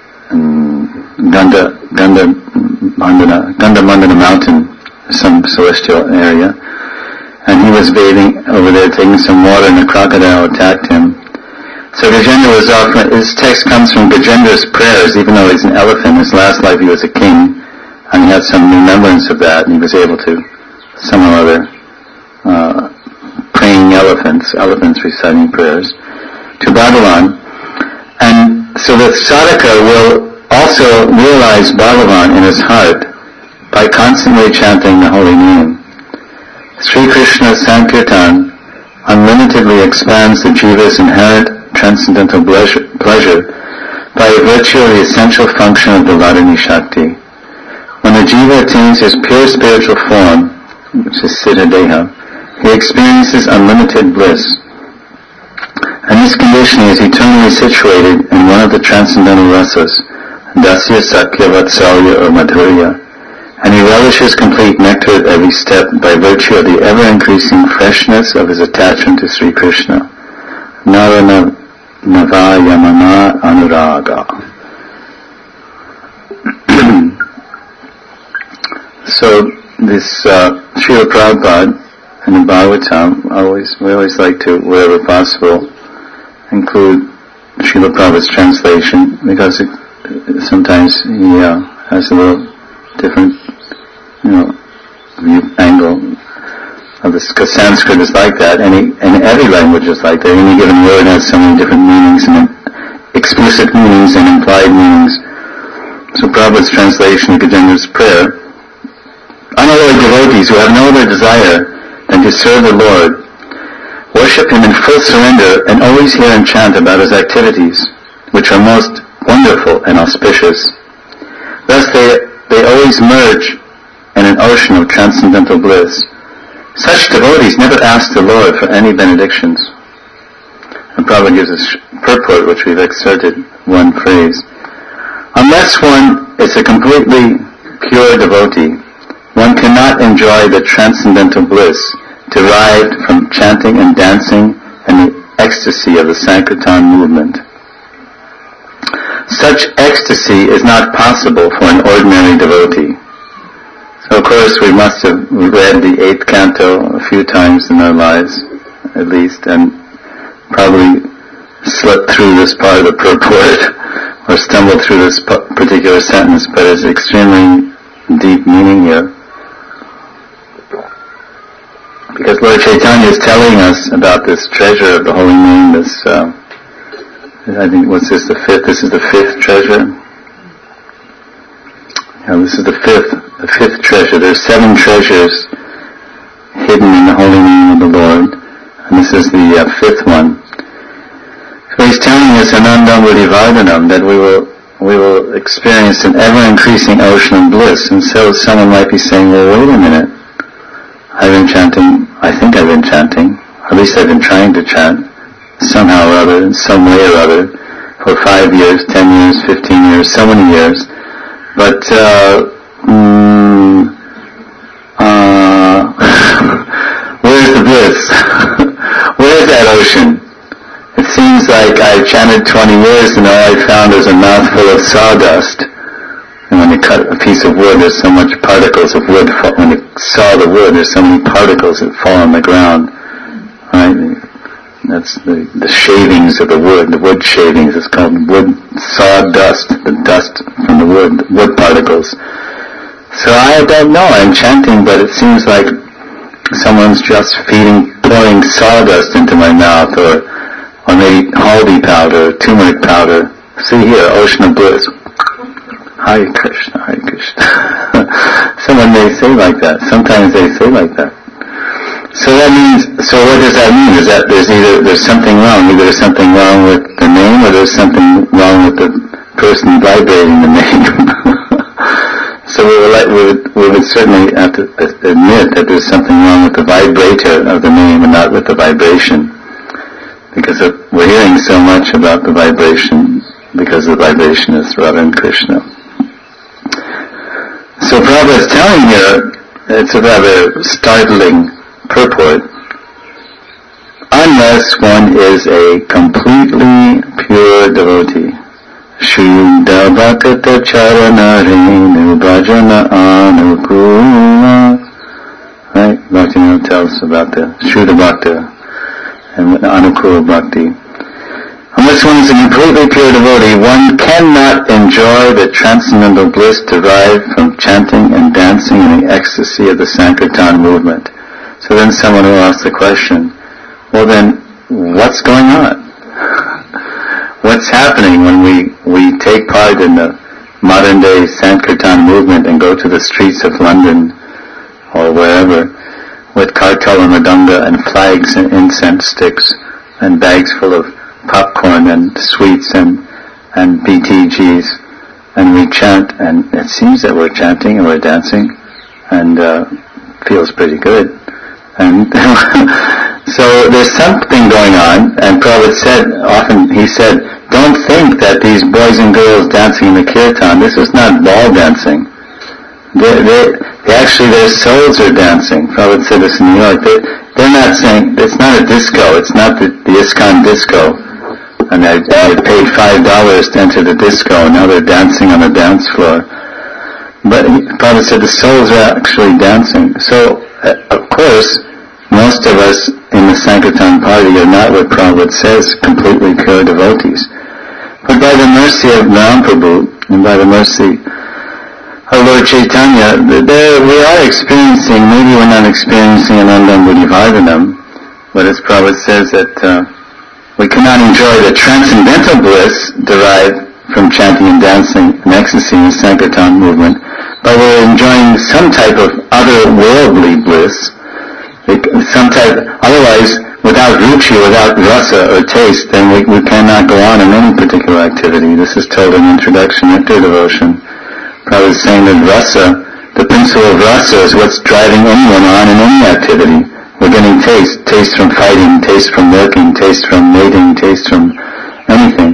Gandhamandana mountain, some celestial area, and he was bathing over there, taking some water, and the crocodile attacked him. So Gajendra was offering, his text comes from Gajendra's prayers. Even though he's an elephant, in his last life he was a king, and he had some remembrance of that, and he was able to somehow or other praying elephants reciting prayers to Bhagavan. And so the sadhaka will also realize Bhagavan in his heart by constantly chanting the holy name. Sri Krishna's Sankirtan unlimitedly expands the jiva's inherent transcendental pleasure by virtue of the essential function of the Vardhani Shakti. When the jiva attains his pure spiritual form, which is Siddha Deha, he experiences unlimited bliss. And this condition is eternally situated in one of the transcendental rasas, Dasya, Sakya, Vatsalya, or Madhurya, and he relishes complete nectar at every step by virtue of the ever-increasing freshness of his attachment to Sri Krishna. Narana Navayamana Anuraga. So this Srila Prabhupada in the Bhagavatam, we always like to, wherever possible, include Srila Prabhupada's translation, because sometimes he has a little different, view angle of this, because Sanskrit is like that, and every language is like that. Any given word has so many different meanings, and explicit meanings and implied meanings. So Prabhupada's translation of Gajendra's prayer, unalloyed devotees who have no other desire than to serve the Lord, worship Him in full surrender and always hear and chant about His activities, which are most wonderful and auspicious. Thus they always merge in an ocean of transcendental bliss. Such devotees never ask the Lord for any benedictions. And Prabhupada gives us purport, which we've excerpted one phrase. Unless one is a completely pure devotee, one cannot enjoy the transcendental bliss derived from chanting and dancing and the ecstasy of the Sankirtan movement. Such ecstasy is not possible for an ordinary devotee. So of course we must have read the 8th canto a few times in our lives, at least, and probably slipped through this part of the purport or stumbled through this particular sentence, but it's extremely deep meaning here. Because Lord Chaitanya is telling us about this treasure of the holy name, this, I think, what's this, the fifth? This is the fifth treasure. This is the fifth treasure. There's 7 treasures hidden in the holy name of the Lord, and this is the 5th one. So he's telling us, Anandam Vardhanam, that we will experience an ever-increasing ocean of bliss. And so someone might be saying, well, wait a minute. I think I've been chanting, at least I've been trying to chant, somehow or other, in some way or other, for 5 years, 10 years, 15 years, so many years. But, where's the bliss? Where's that ocean? It seems like I chanted 20 years and all I found is a mouthful of sawdust. And when you cut a piece of wood, there's so much particles of wood. When you saw the wood, there's so many particles that fall on the ground. Right? That's the shavings of the wood shavings. It's called wood sawdust, the dust from the wood particles. So I don't know, I'm chanting, but it seems like someone's just pouring sawdust into my mouth, or maybe haldi powder, turmeric powder. See here, ocean of bliss. Hare Krishna, Hare Krishna. Someone may say like that. Sometimes they say like that. So that means, so what does that mean? Is that there's something wrong. Either there's something wrong with the name, or there's something wrong with the person vibrating the name. So we would certainly have to admit that there's something wrong with the vibrator of the name and not with the vibration. Because we're hearing so much about the vibration, because the vibration is Radha and Krishna. So Prabhupada is telling here, it's a rather startling purport, unless one is a completely pure devotee. Shuddha Bhakta Charana Renu Bhajana Anukula. Right? Bhaktivinoda tells us about the Shuddha Bhakta and Anukula Bhakti. Unless one is a completely pure devotee, one cannot enjoy the transcendental bliss derived from chanting and dancing in the ecstasy of the Sankirtan movement. So then someone will ask the question, well then, what's going on? What's happening when we take part in the modern day Sankirtan movement and go to the streets of London or wherever with kartala mridanga and flags and incense sticks and bags full of popcorn and sweets and BTGs, and we chant, and it seems that we're chanting and we're dancing and feels pretty good. And so there's something going on, and Prabhupada he said, don't think that these boys and girls dancing in the kirtan, this is not ball dancing. They actually, their souls are dancing. Prabhupada said this in New York. They're not saying, it's not a disco, it's not the ISKCON disco. And they paid $5 to enter the disco, and now they're dancing on the dance floor. But Prabhupada said the souls are actually dancing. So, of course, most of us in the Sankirtan party are not what Prabhupada says, completely pure devotees. But by the mercy of Mahaprabhu, and by the mercy of Lord Chaitanya, we are experiencing, maybe we're not experiencing Anandam Buddhivardhanam, but as Prabhupada says that we cannot enjoy the transcendental bliss derived from chanting and dancing and ecstasy in the Sankirtan movement, but we're enjoying some type of otherworldly bliss, otherwise, without ruchi, without rasa or taste, then we cannot go on in any particular activity. This is told in Introduction Nectar Devotion. Prabhupada is saying that rasa, the principle of rasa, is what's driving anyone on in any activity. We're getting taste from fighting, taste from working, taste from mating, taste from anything.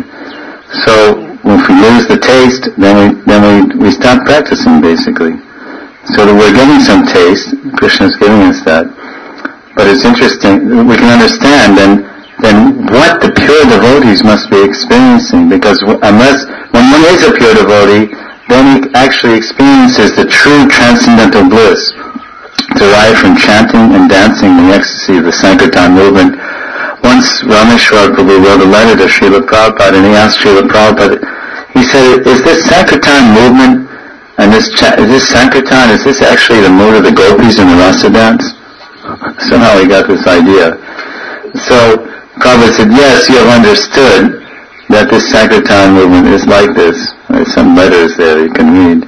So if we lose the taste, then we stop practicing, basically. So that we're getting some taste, Krishna's giving us that. But it's interesting, we can understand then what the pure devotees must be experiencing, because when one is a pure devotee, then he actually experiences the true transcendental bliss derived from chanting and dancing in the ecstasy of the Sankirtan movement. Once Rameshwar Prabhu wrote a letter to Srila Prabhupada, and he asked Srila Prabhupada, he said, is this Sankirtan movement and this Sankirtan, is this actually the mood of the gopis in the rasa dance? Somehow he got this idea. So Prabhupada said, yes, you have understood that this Sankirtan movement is like this. There's some letters there you can read.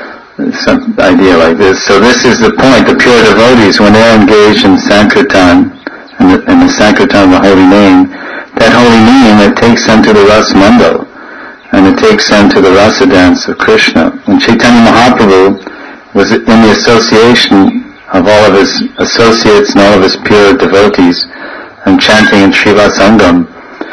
Some idea like this. So this is the point. The pure devotees, when they're engaged in Sankirtan, and the Sankirtan of the holy name, that holy name, it takes them to the Ras Mando, and it takes them to the rasa dance of Krishna. And Chaitanya Mahaprabhu was in the association of all of his associates and all of his pure devotees, and chanting in Srivas Sangam.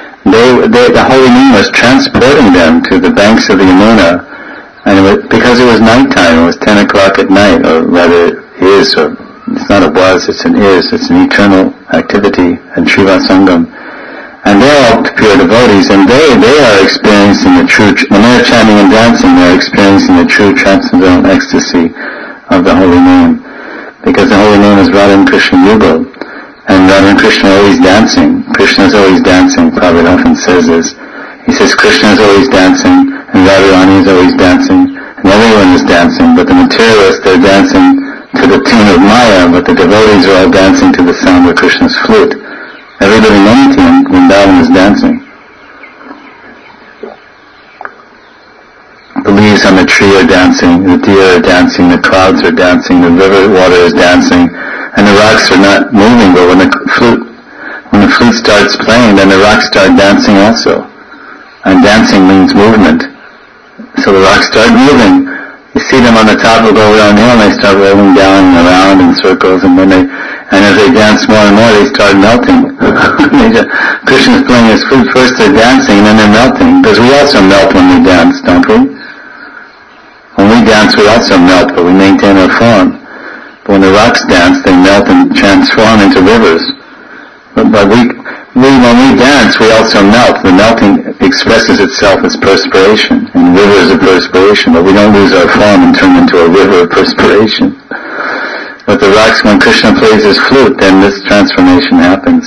The holy name was transporting them to the banks of the Yamuna. And because it was nighttime, it was 10 o'clock at night, or rather is, or it's not a was, it's an is, it's an eternal activity in Srivas Sangam. And they're all pure devotees, and they are experiencing the true, when they're chanting and dancing, they're experiencing the true transcendental ecstasy of the holy name. Because the holy name is Radha and Krishna Yugal. And Radha and Krishna are always dancing. Krishna is always dancing. Prabhupada often says this. He says Krishna is always dancing, and Radharani is always dancing, and everyone is dancing, but the materialists, they're dancing to the tune of Maya, but the devotees are all dancing to the sound of Krishna's flute. Every living entity in Vrindavan is dancing. The leaves on the tree are dancing, the deer are dancing, the clouds are dancing, the river water is dancing, and the rocks are not moving, but when the flute starts playing, then the rocks start dancing also. And dancing means movement. So the rocks start moving. You see them on the top of Govardhan Hill, and they start rolling down and around in circles, and as they dance more and more, they start melting. Krishna's playing his flute. First they're dancing, and then they're melting. Because we also melt when we dance, don't we? When we dance, we also melt, but we maintain our form. But when the rocks dance, they melt and transform into rivers. But when we dance, we also melt. The melting expresses itself as perspiration, in rivers of perspiration, but we don't lose our form and turn into a river of perspiration. But the rocks, when Krishna plays his flute, then this transformation happens.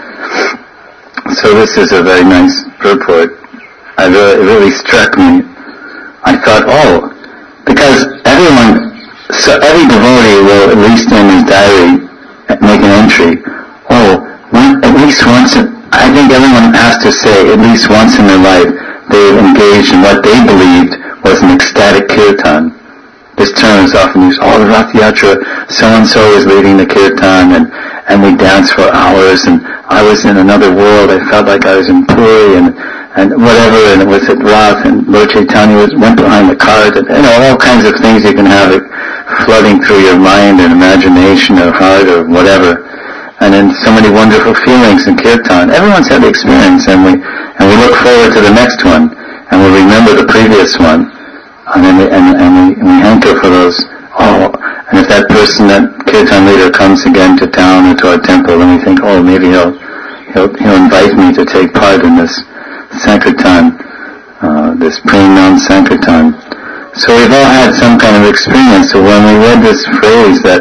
So this is a very nice purport. It really struck me. I thought, because every devotee will, at least in his diary, make an entry. At least once, I think everyone has to say, at least once in their life, they've engaged in what they believed was an ecstatic kirtan. This term is often used, the Rath Yatra, so-and-so is leading the kirtan, and we danced for hours, and I was in another world, I felt like I was in Puri, and whatever, and it was at Rath, and Lord Chaitanya went behind the cart, and all kinds of things you can have it flooding through your mind and imagination or heart or whatever. And then so many wonderful feelings in kirtan. Everyone's had the experience, and we look forward to the next one, and we remember the previous one, and we hanker for those. And if that person, that kirtan leader, comes again to town or to our temple, then we think, maybe he'll invite me to take part in this Sankirtan, this Prem Sankirtan. So we've all had some kind of experience. So when we read this phrase that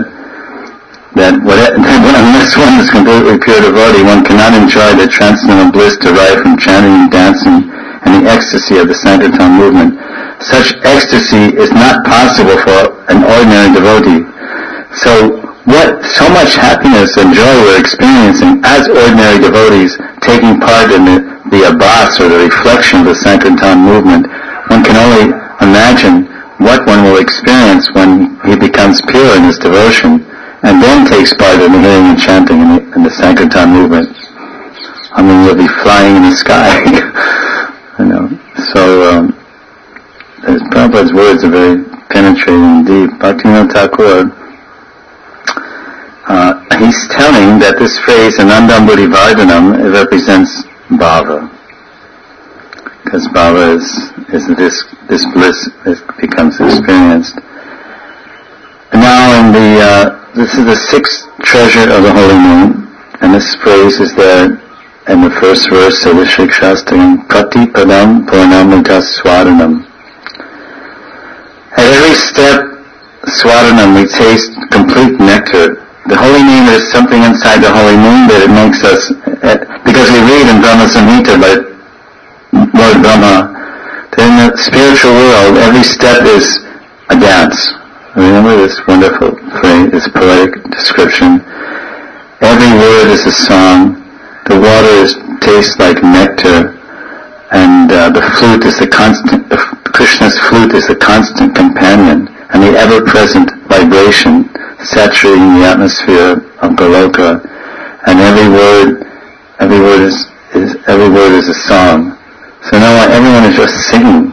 unless one is completely pure devotee, one cannot enjoy the transcendental bliss derived from chanting and dancing and the ecstasy of the Sankirtan movement. Such ecstasy is not possible for an ordinary devotee. So much happiness and joy we're experiencing as ordinary devotees, taking part in the abhas, or the reflection of the Sankirtan movement, one can only imagine what one will experience when he becomes pure in his devotion, and then takes part in the hearing and chanting in the Sankirtan movement. You'll be flying in the sky. So Prabhupada's words are very penetrating and deep. Bhaktivinoda Thakur, he's telling that this phrase, Anandam Buddhi Vardhanam, represents bhava. Because bhava is this bliss becomes experienced. Now this is the sixth treasure of the holy moon, and this phrase is there in the first verse of the Shri Shastram, Prati Padam Purnamrita Swadanam. At every step, Swadanam, we taste complete nectar. The holy name is something inside the holy moon that it makes us, because we read in Brahma Samhita by Lord Brahma, that in the spiritual world, every step is a dance. Remember this wonderful phrase, this poetic description. Every word is a song. The water tastes like nectar, and the flute is Krishna's flute is the constant companion, and the ever-present vibration saturating the atmosphere of Goloka. And every word is a song. So now everyone is just singing.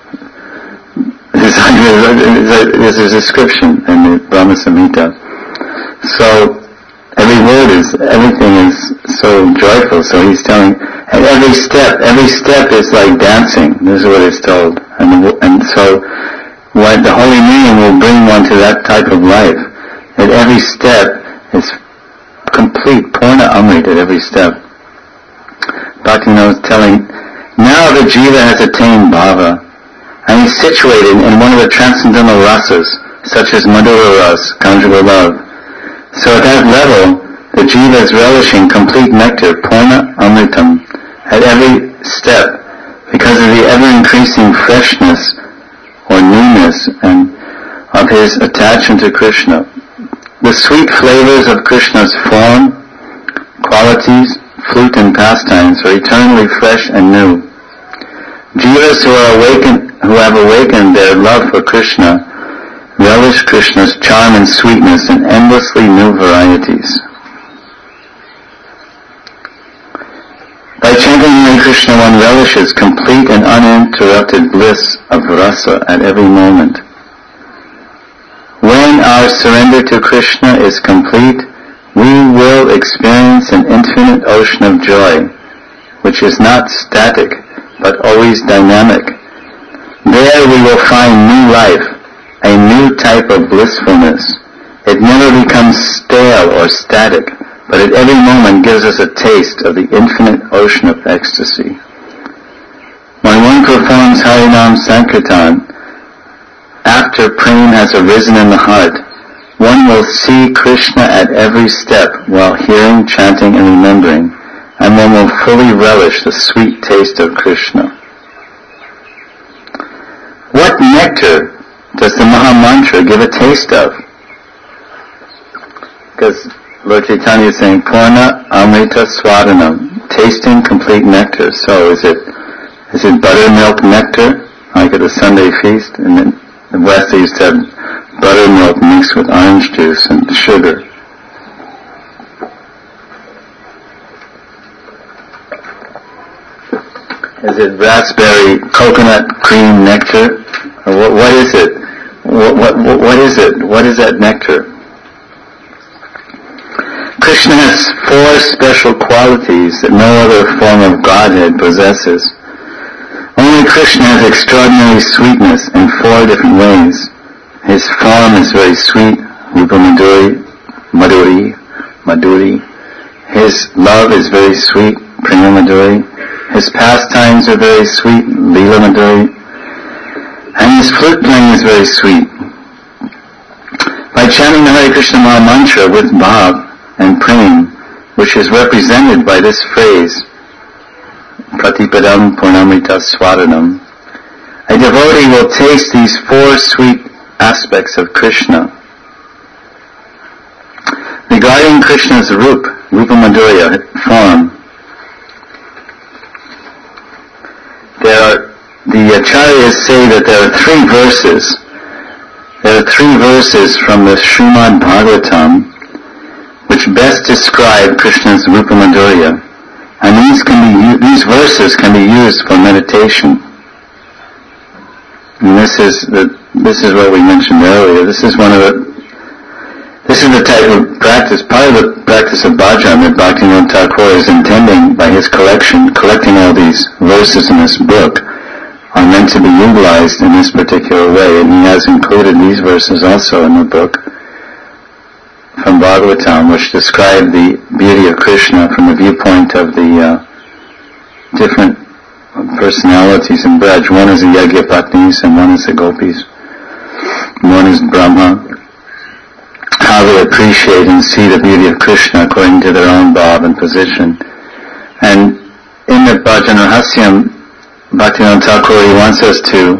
There's a description in the Brahma Samhita. So everything is so joyful. So he's telling, at every step is like dancing. This is what it's told. And so what the holy name will bring one to that type of life. At every step is complete, Purna Amrit at every step. Bhaktivinoda is telling, now the jiva has attained bhava, and he's situated in one of the transcendental rasas, such as Madhura Ras, conjugal love. So at that level, The jiva is relishing complete nectar, Purna Amritam, at every step because of the ever-increasing freshness or newness and of his attachment to Krishna. The sweet flavors of Krishna's form, qualities, flute and pastimes are eternally fresh and new. Jivas who have awakened their love for Krishna relish Krishna's charm and sweetness in endlessly new varieties. By chanting Hare Krishna, one relishes complete and uninterrupted bliss of rasa at every moment. When our surrender to Krishna is complete, we will experience an infinite ocean of joy, which is not static, but always dynamic. There we will find new life, a new type of blissfulness. It never becomes stale or static, but at every moment gives us a taste of the infinite ocean of ecstasy. When one performs Harinam Sankirtan, after prema has arisen in the heart, one will see Krishna at every step while hearing, chanting, and remembering, and one will fully relish the sweet taste of Krishna. What nectar does the Maha Mantra give a taste of? Because Lord Chaitanya is saying, Purna Amrita Swadanam, tasting complete nectar. So is it buttermilk nectar, like at the Sunday feast? And then in the West they used to have buttermilk mixed with orange juice and sugar. Is it raspberry coconut cream nectar? Or what is it? What is it? What is that nectar? Krishna has 4 special qualities that no other form of Godhead possesses. Only Krishna has extraordinary sweetness in 4 different ways. His form is very sweet, Rupa Madhuri. His love is very sweet, Prema Madhuri. His pastimes are very sweet, Leela Madhuri. And his flute playing is very sweet. By chanting the Hare Krishna Maha Mantra with bhav and prem, which is represented by this phrase, Pratipadam Purnamrita Swadanam, a devotee will taste these 4 sweet aspects of Krishna. Regarding Krishna's Rupa Madhurya form, the Acharyas say that there are 3 verses. There are 3 verses from the Srimad Bhagavatam which best describe Krishna's Rupa Madhurya, and these verses can be used for meditation. And this is what we mentioned earlier. This is the type of practice, part of the practice of bhajan that Bhaktivinoda Thakur is intending by his collecting all these verses in this book, are meant to be utilized in this particular way, and he has included these verses also in the book from Bhagavatam, which describe the beauty of Krishna from the viewpoint of the different personalities in Braj. One is the Yagyapatnis and one is the Gopis. One is Brahma. How they appreciate and see the beauty of Krishna according to their own bhav and position. And in the Bhajan Rahasyam, Bhaktivinoda Thakur, he wants us to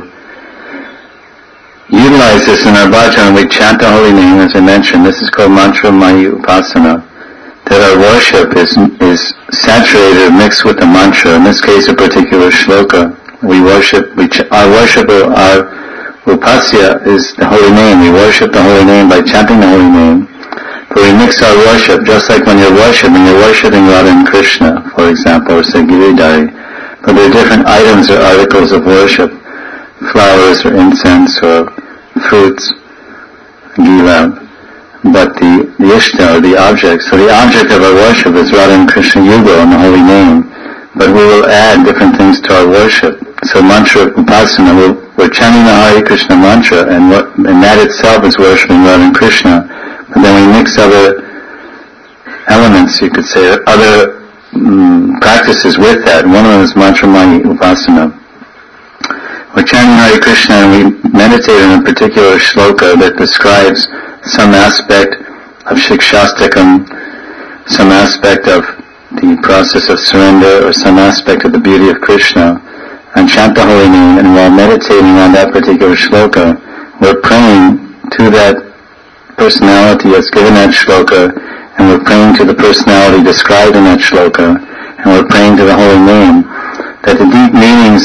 utilize this in our bhajan. We chant the holy name, as I mentioned. This is called Mantra Maya Upasana. That our worship is saturated or mixed with the mantra. In this case, a particular shloka. Our worship, our upasya is the holy name. We worship the holy name by chanting the holy name. But we mix our worship, just like when you're worshiping Radha and Krishna, for example, or say Giridhari. But there are different items or articles of worship, flowers or incense or fruits, gila. But the ishta, or the object, so the object of our worship is Radha and Krishna Yuga and the holy name. But we will add different things to our worship. So mantra upasana, we're chanting the Hare Krishna mantra, and that itself is worshiping Radha and Krishna. But then we mix other elements, you could say, other practices with that. One of them is mantra maya upasana. We're chanting Hare Krishna and we meditate on a particular shloka that describes some aspect of Shikshastakam some aspect of the process of surrender or some aspect of the beauty of Krishna and chant the holy name, and while meditating on that particular shloka, we're praying to that personality that's given that shloka, and we're praying to the personality described in that shloka, and we're praying to the holy name, that the deep meanings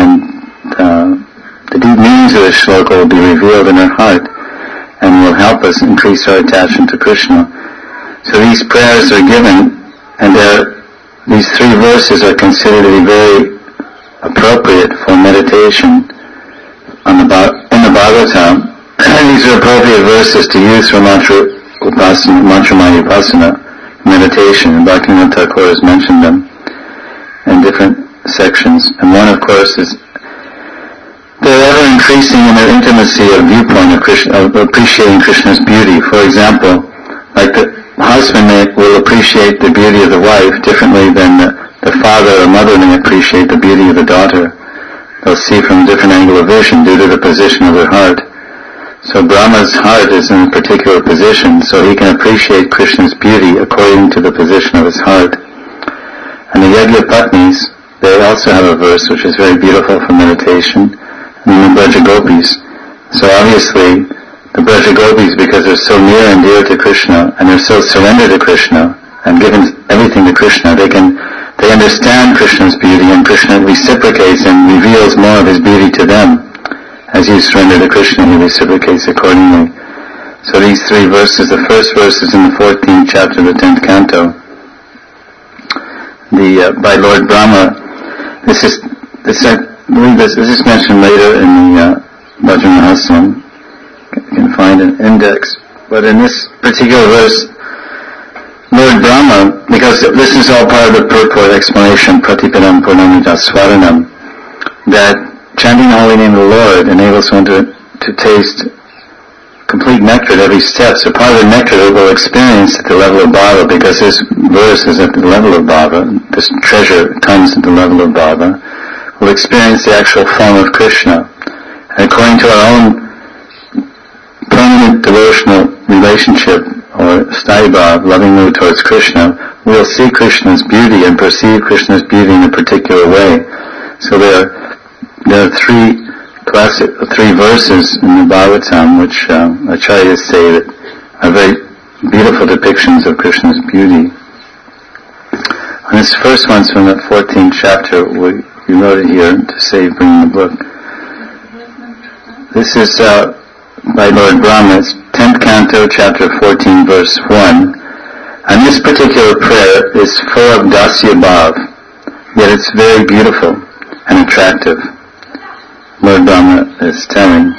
the deep meanings of this shloka will be revealed in our heart and will help us increase our attachment to Krishna. So these prayers are given, and these 3 verses are considered to be very appropriate for meditation in the Bhagavatam. These are appropriate verses to use for Mantramaya Upasana meditation, and Bhaktivinoda Thakur has mentioned them in different sections. And one, of course, is they're ever increasing in their intimacy of viewpoint of Krishna, of appreciating Krishna's beauty. For example, like the husband will appreciate the beauty of the wife differently than the father or mother may appreciate the beauty of the daughter. They'll see from a different angle of vision due to the position of their heart. So Brahma's heart is in a particular position, so he can appreciate Krishna's beauty according to the position of his heart. And the Yagyapatnis, they also have a verse which is very beautiful for meditation, and the Braja Gopis. So obviously, the Braja Gopis, because they're so near and dear to Krishna, and they're so surrendered to Krishna, and given everything to Krishna, they understand Krishna's beauty, and Krishna reciprocates and reveals more of his beauty to them. As you surrender to Krishna, he reciprocates accordingly. So these 3 verses, the first verse is in the 14th chapter of the 10th canto. By Lord Brahma, this is mentioned later in the Bhajamahasam. You can find an index. But in this particular verse, Lord Brahma, because this is all part of the purport explanation, Pratipadam Purnamita Swaranam, that chanting the holy name of the Lord enables one to taste complete nectar at every step. So part of the nectar that we'll experience at the level of bhava, because this verse is at the level of bhava, this treasure comes at the level of bhava, we'll experience the actual form of Krishna. And according to our own permanent devotional relationship, or sthayibhav, loving mood towards Krishna, we'll see Krishna's beauty and perceive Krishna's beauty in a particular way. So there are 3 verses in the Bhagavatam which acharyas say that are very beautiful depictions of Krishna's beauty. And this first one's from that 14th chapter. You wrote it here to save bringing the book. This is by Lord Brahma. It's 10th canto, chapter 14, verse 1. And this particular prayer is full of dasya bhav, yet it's very beautiful and attractive. Lord Brahma is telling,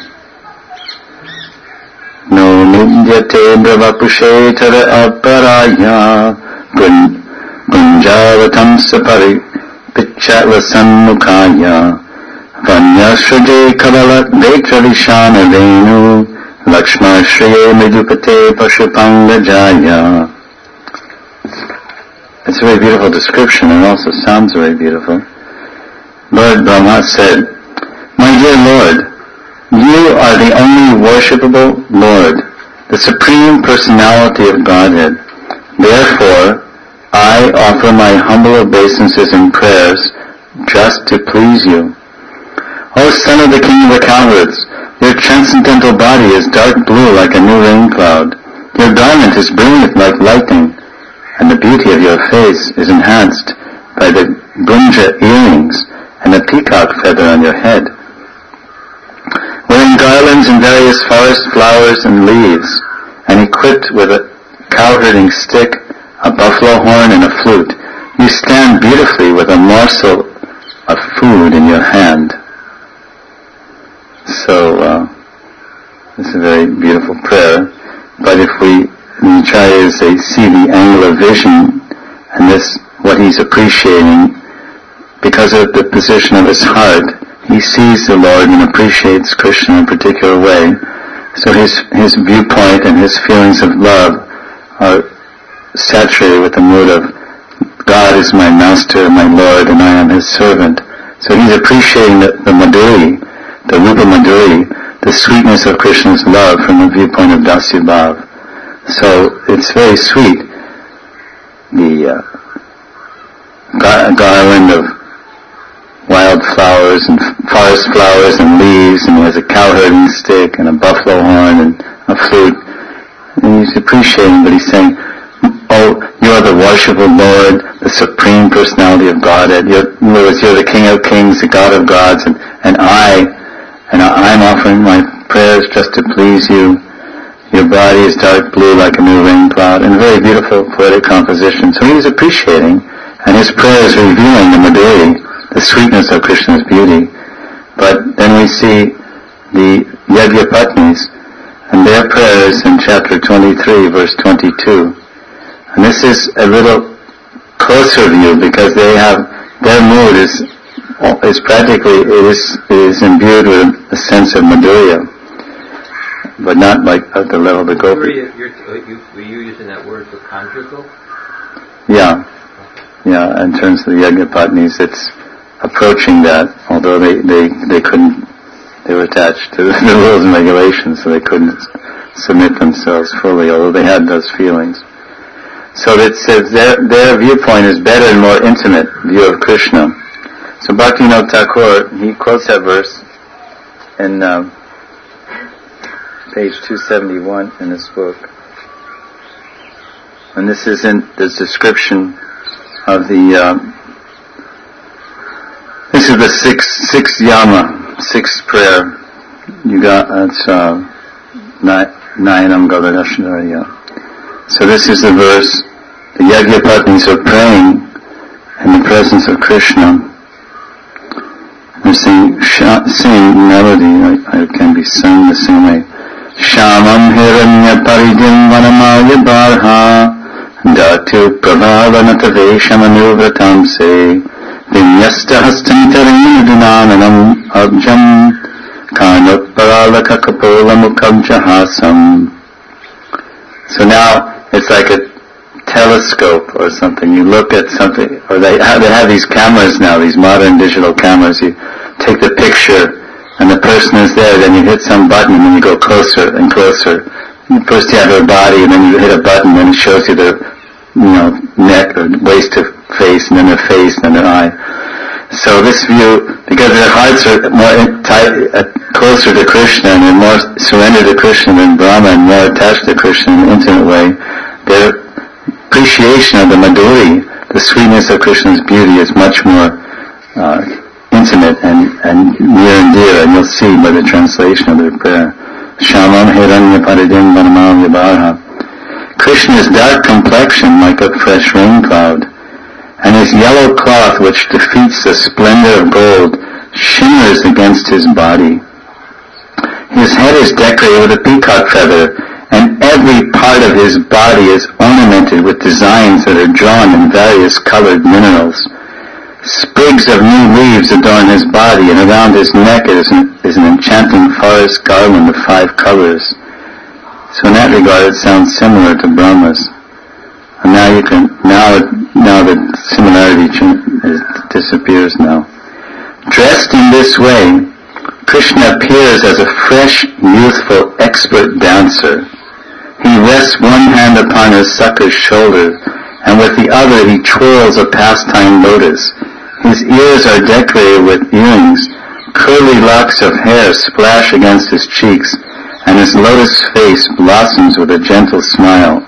No nidyate brahvapushe tara aparaya gunjavatam sapari pichava sannukaya vanyashraje kavala vetralishana venu lakshma shraye midupate pashupanga jaya. It's a very beautiful description and also sounds very beautiful. Lord Brahma said, My dear Lord, you are the only worshipable Lord, the Supreme Personality of Godhead. Therefore, I offer my humble obeisances and prayers just to please you. O Son of the King of the Cowherds, your transcendental body is dark blue like a new rain cloud. Your garment is brilliant like lightning, and the beauty of your face is enhanced by the gunja earrings and the peacock feather on your head. Wearing garlands and various forest flowers and leaves, and equipped with a cowherding stick, a buffalo horn, and a flute, you stand beautifully with a morsel of food in your hand. So, this is a very beautiful prayer, but if the acharyas, they see the angle of vision, and this, what he's appreciating, because of the position of his heart, he sees the Lord and appreciates Krishna in a particular way. So his viewpoint and his feelings of love are saturated with the mood of God is my master, my Lord, and I am his servant. So he's appreciating the madhuri, the rupa madhuri, the sweetness of Krishna's love from the viewpoint of dasya bhav. So it's very sweet. garland of wild flowers and forest flowers and leaves, and he has a cow-herding stick and a buffalo horn and a flute. And he's appreciating, but he's saying, "Oh, you are the worshipful Lord, the Supreme Personality of Godhead. You're the King of Kings, the God of Gods, and I'm offering my prayers just to please you. Your body is dark blue like a new rain cloud," and a very beautiful poetic composition. So he's appreciating, and his prayer is revealing the Madhuri, the sweetness of Krishna's beauty. But then we see the Yagyapatnis and their prayers in chapter 23, verse 22. And this is a little closer view because their mood is practically, it is imbued with a sense of Madhurya, but not like at the level of the gopi. Were you using that word for conjugal? Yeah, in terms of the Yagyapatnis, it's approaching that, although they couldn't, they were attached to the rules and regulations, so they couldn't submit themselves fully, although they had those feelings. So that says their viewpoint is better and more intimate view of Krishna. So Bhaktivinoda Thakur, he quotes that verse in page 271 in this book. And this is in the description of this is the sixth yama, sixth prayer. You got, that's Nayanam Gagadashanarya. So this is the verse. The Yagyapatnis are praying in the presence of Krishna. They're singing melody, it can be sung the same way. Shamam hiranya paridim vanamaya barha datu prabhavanata veshamanuvratam se vinyasta hastantarim dunananam abjam kanut paralaka kapola mukabjahasam. So now it's like a telescope or something. You look at something, or they have these cameras now, these modern digital cameras. You take the picture and the person is there, then you hit some button and then you go closer and closer. First you have their body and then you hit a button and it shows you their neck or waist to face and then their face and then their eye. So this view, because their hearts are more closer to Krishna and they're more surrendered to Krishna than Brahma and more attached to Krishna in an intimate way, their appreciation of the Madhuri, the sweetness of Krishna's beauty, is much more intimate and near and dear, and you'll see by the translation of their prayer. Shamam hiranya paridim vanamam yabarha. Krishna's dark complexion like a fresh rain cloud, and his yellow cloth, which defeats the splendor of gold, shimmers against his body. His head is decorated with a peacock feather, and every part of his body is ornamented with designs that are drawn in various colored minerals. Sprigs of new leaves adorn his body, and around his neck is an enchanting forest garland of 5 colors. So in that regard it sounds similar to Brahma's. And now the similarity disappears now. Dressed in this way, Krishna appears as a fresh, youthful, expert dancer. He rests one hand upon his sucker's shoulder, and with the other he twirls a pastime lotus. His ears are decorated with earrings. Curly locks of hair splash against his cheeks, and his lotus face blossoms with a gentle smile.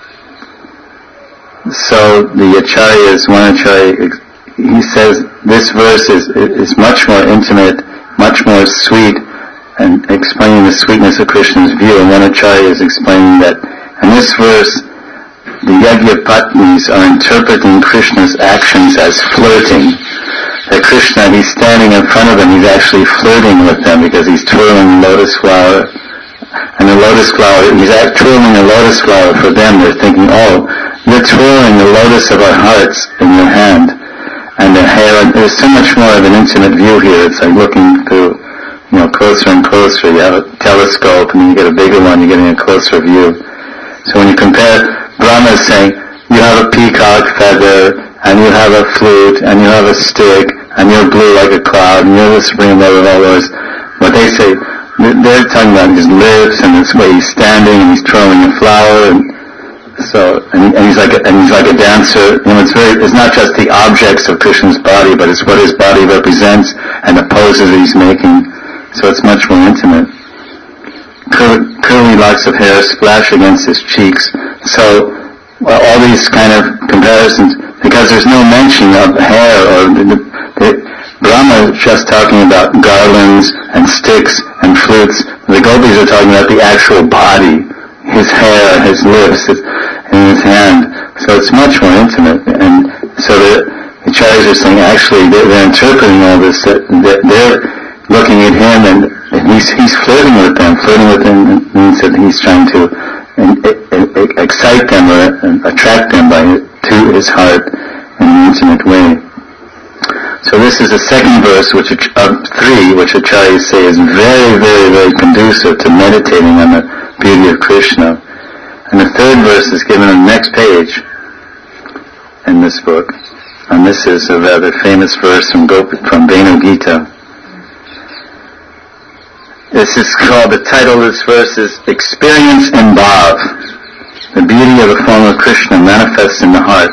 So the acharyas, one acharya, he says this verse is much more intimate, much more sweet, and explaining the sweetness of Krishna's view. And one acharya is explaining that in this verse, the Yagyapatnis are interpreting Krishna's actions as flirting. That Krishna, he's standing in front of them, he's actually flirting with them because he's twirling the lotus flower. And the lotus flower, he's twirling the lotus flower for them. They're thinking, oh, you're twirling the lotus of our hearts in your hand. And the hair, there's so much more of an intimate view here. It's like looking through, closer and closer. You have a telescope and then you get a bigger one, you're getting a closer view. So when you compare, Brahma is saying, you have a peacock feather, and you have a flute, and you have a stick, and you're blue like a cloud, and you're the Supreme Lord of all those. But they say, they're talking about his lips, and this way he's standing, and he's twirling a flower, So, and he's like a dancer. It's not just the objects of Krishna's body, but it's what his body represents and the poses that he's making. So it's much more intimate. Curly locks of hair splash against his cheeks. So all these kind of comparisons, because there's no mention of hair or Brahma is just talking about garlands and sticks and flutes. The gopis are talking about the actual body, his hair, his lips, and his hand. So it's much more intimate. And so the acharyas are saying actually they're interpreting all this, that they're looking at him and he's flirting with them. Flirting with them means that he's trying to excite them or attract them to his heart in an intimate way. So this is the second verse of 3, which acharyas say is very, very, very conducive to meditating on the beauty of Krishna. And the third verse is given on the next page in this book. And this is a rather famous verse from Venu Gita. This is called, the title of this verse is Experience in Bhav. The beauty of the form of Krishna manifests in the heart.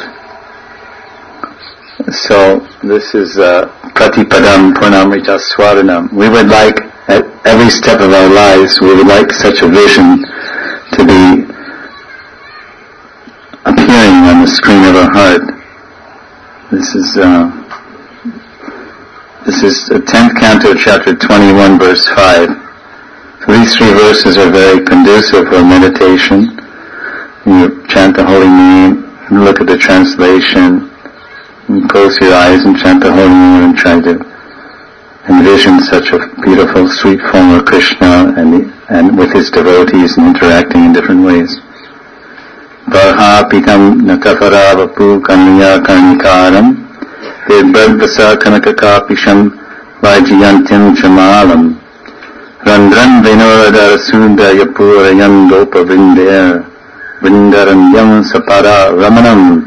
So this is Pratipadam Purnamrita Swadanam. We would like, at every step of our lives, we would like such a vision to be appearing on the screen of our heart. This is the 10th canto, chapter 21, verse 5. So these 3 verses are very conducive for meditation. You chant the holy name, look at the translation, and close your eyes and chant the holy name and try to envision such a beautiful, sweet form of Krishna and with his devotees and interacting in different ways. Varha pitam nakafara vapu kanya karnikaram virbhasa kanakakapisham vajiyantim chamalam randran vinodar sudayapurayan gopa vrindair vrindaranyam sapara ramanam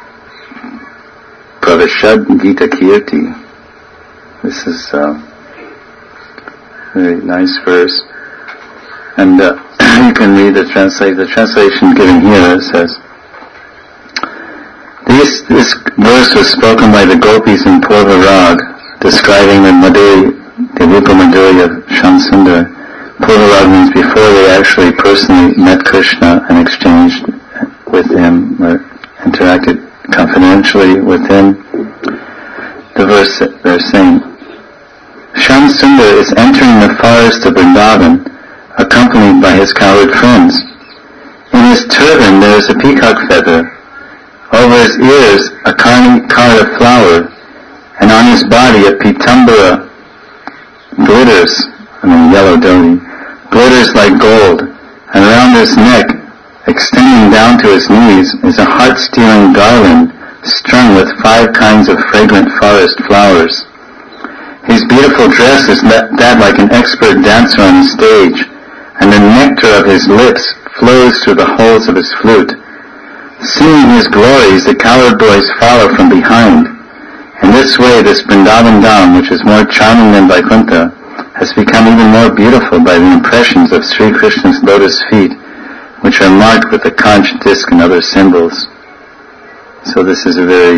Pravishad Gita Kirti. This is a very nice verse. And you can read the translation. The translation given here says, this verse was spoken by the gopis in Purva Rag, describing the Rupa Madhurya of Shamsundar. Purva Rag means before they actually personally met Krishna and exchanged with him, or interacted confidentially with him. The verse they're saying, Shamsundar is entering the forest of Vrindavan, accompanied by his cowherd friends. In his turban there is a peacock feather, over his ears a karnika flower, and on his body a pitambara glitters, yellow dhoti, glitters like gold, and around his neck, extending down to his knees, is a heart-stealing garland strung with 5 kinds of fragrant forest flowers. His beautiful dress is that like an expert dancer on the stage, and the nectar of his lips flows through the holes of his flute. Seeing his glories, the cowherd boys follow from behind. In this way, this Vrindavan Dham, which is more charming than Vaikuntha, has become even more beautiful by the impressions of Sri Krishna's lotus feet, which are marked with the conch disc and other symbols. So this is a very,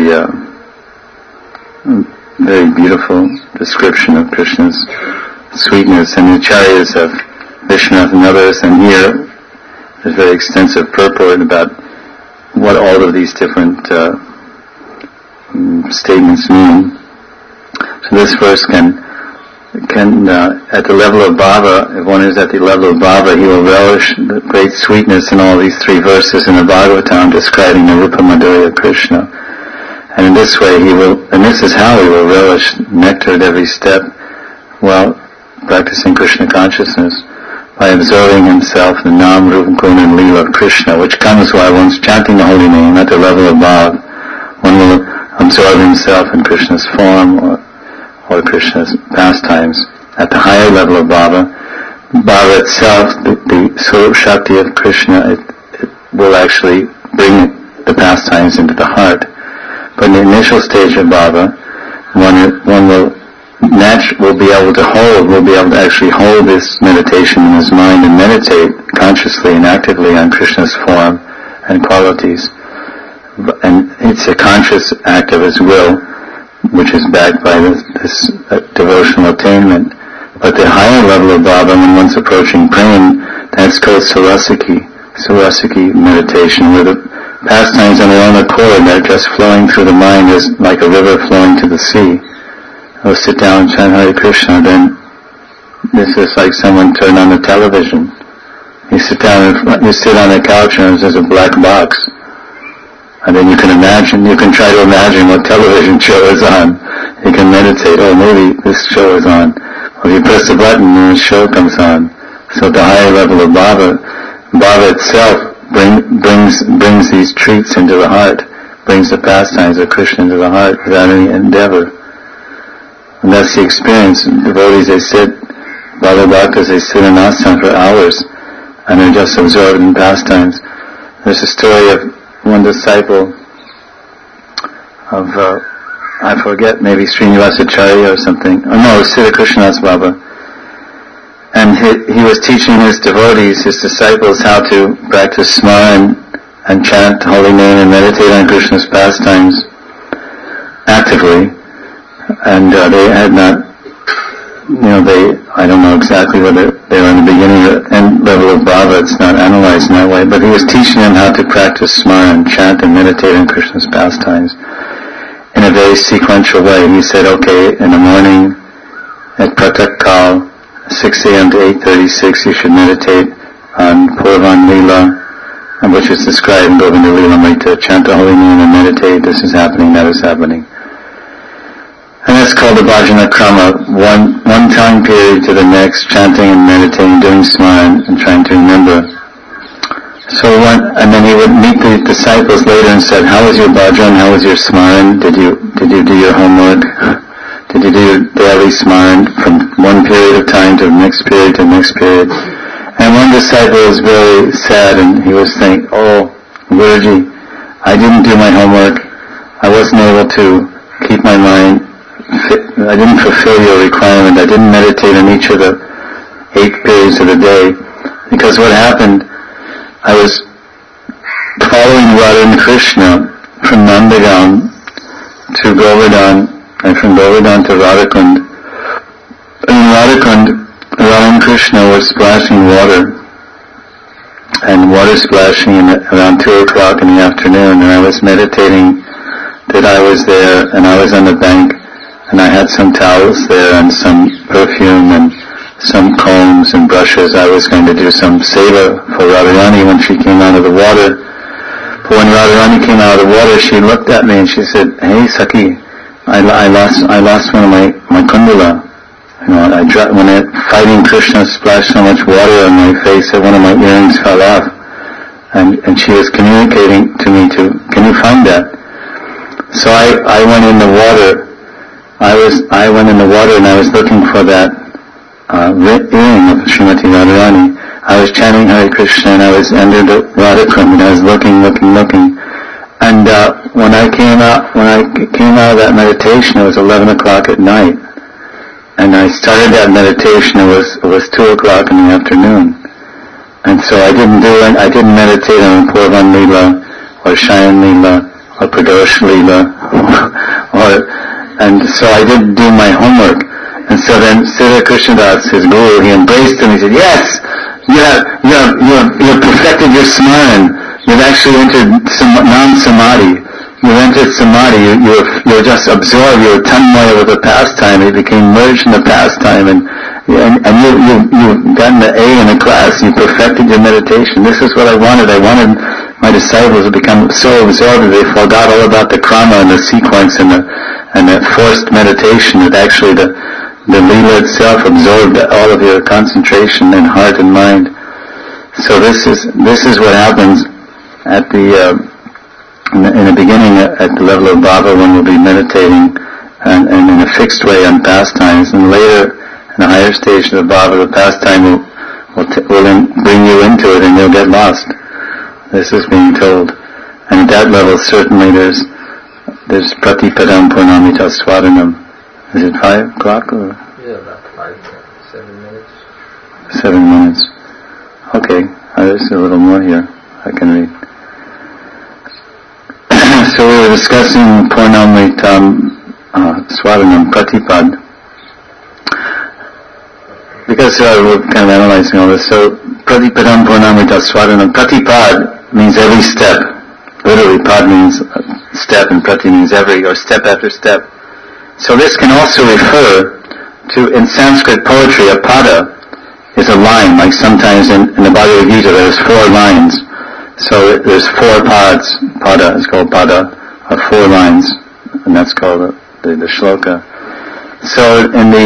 very beautiful description of Krishna's sweetness, and the acharyas of Vishwanath and others, and here there's very extensive purport about what all of these different statements mean. So this verse can at the level of bhava, if one is at the level of bhava, he will relish the great sweetness in all these 3 verses in the Bhagavatam describing the Rupa Madhurya Krishna. And in this way and this is how he will relish nectar at every step while practicing Krishna consciousness, by observing himself the Nam, Rupa, Guna and Leela of Krishna, which comes while one's chanting the holy name at the level of bhava. One will absorb himself in Krishna's form or Krishna's pastimes. At the higher level of bhava itself, the Swarup Shakti of Krishna, it will actually bring the pastimes into the heart. But in the initial stage of bhava, one will be able to actually hold this meditation in his mind and meditate consciously and actively on Krishna's form and qualities. And it's a conscious act of his will, which is backed by this devotional attainment. But the higher level of bhava, when one's approaching prema, that's called sarasiki meditation, where the pastimes on their own accord, they're just flowing through the mind as like a river flowing to the sea. I'll sit down and chant Hare Krishna, then this is like someone turned on the television. You sit on a couch and there's a black box. And then you can try to imagine what television show is on. You can meditate, maybe this show is on. Or you press a button and the show comes on. So the higher level of bhava itself brings these treats into the heart, brings the pastimes of Krishna into the heart without any endeavor. And that's the experience. Devotees, they sit, Bhava Bhaktas, they sit in asana for hours, and they're just absorbed in pastimes. There's a story of one disciple of, I forget, maybe Srinivasacharya or something. No, Siddha Krishnadas Baba. And he was teaching his devotees, his disciples, how to practice smara and chant the holy name and meditate on Krishna's pastimes actively. And they had not, I don't know exactly whether they were in the beginning or end level of bhava, it's not analyzed in that way, but he was teaching them how to practice smara and chant and meditate on Krishna's pastimes in a very sequential way. He said, okay, in the morning, at Pratak Kal, 6 a.m. to 8:36, you should meditate on Purvan Leela, which is described in Govinda Leelamrita. Chant the holy name and meditate, this is happening, that is happening. And that's called the Bhajana Krama, one time period to the next, chanting and meditating, doing smara and trying to remember. And then he would meet the disciples later and said, how was your bhajan, how was your smaran? Did you do your homework? Did you do your daily smaran from one period of time to the next period to the next period? And one disciple was very sad, and he was saying, Guruji, I didn't do my homework. I wasn't able to keep my mind fit. I didn't fulfill your requirement. I didn't meditate on each of the 8 periods of the day. Because what happened, I was following Radha and Krishna from Nandagaon to Govardhan, and from Govardhan to Radhakund. And in Radhakund, Radha and Krishna were splashing water, and water splashing around 2 o'clock in the afternoon, and I was meditating that I was there, and I was on the bank, and I had some towels there, and some perfume, and some combs and brushes. I was going to do some seva for Radharani when she came out of the water. But when Radharani came out of the water, she looked at me and she said, hey Saki, I lost one of my kundala. When fighting Krishna, splashed so much water on my face that one of my earrings fell off. And she was communicating to me can you find that? So I went in the water. I went in the water and I was looking for that earring of Srimati Radharani. I was chanting Hare Krishna and I was under the Radhakund and I was looking. And when I came out of that meditation, it was 11 o'clock at night. And I started that meditation, it was 2 o'clock in the afternoon. And so I didn't meditate on Purvan Leela, or Shayan Leela, or Pradosh Leela, and so I didn't do my homework. And so then Siddha Krishnadas, his guru, he embraced him, he said, yes, you have perfected your smaran. You've actually entered non-samadhi. You entered samadhi. You're just absorbed. You're tanmaya with the pastime. You became merged in the pastime, and you've gotten the A in the class. You perfected your meditation. This is what I wanted. I wanted my disciples to become so absorbed that they forgot all about the krama and the sequence and the forced meditation. That actually the Leela itself absorbed all of your concentration in heart and mind. So this is what happens at in the beginning at the level of bhava, when we'll be meditating and in a fixed way on pastimes, and later in a higher stage of the bhava, the pastime will bring you into it and you'll get lost. This is being told. And at that level, certainly there's pratipadam purnamita swadanam. Is it 5 o'clock or? Yeah, about 7 minutes. 7 minutes. Okay, there's a little more here I can read. So we were discussing Purnamritam Swaranam Pratipad. Because we're kind of analyzing all this. So Pratipadam Purnamritam Swaranam Pratipad means every step. Literally, pad means step and prati means every, or step after step. So this can also refer to, in Sanskrit poetry, a pada is a line, like sometimes in the Bhagavad Gita there's 4 lines. So there's 4 pads. Pada is called pada, or 4 lines, and that's called the shloka. So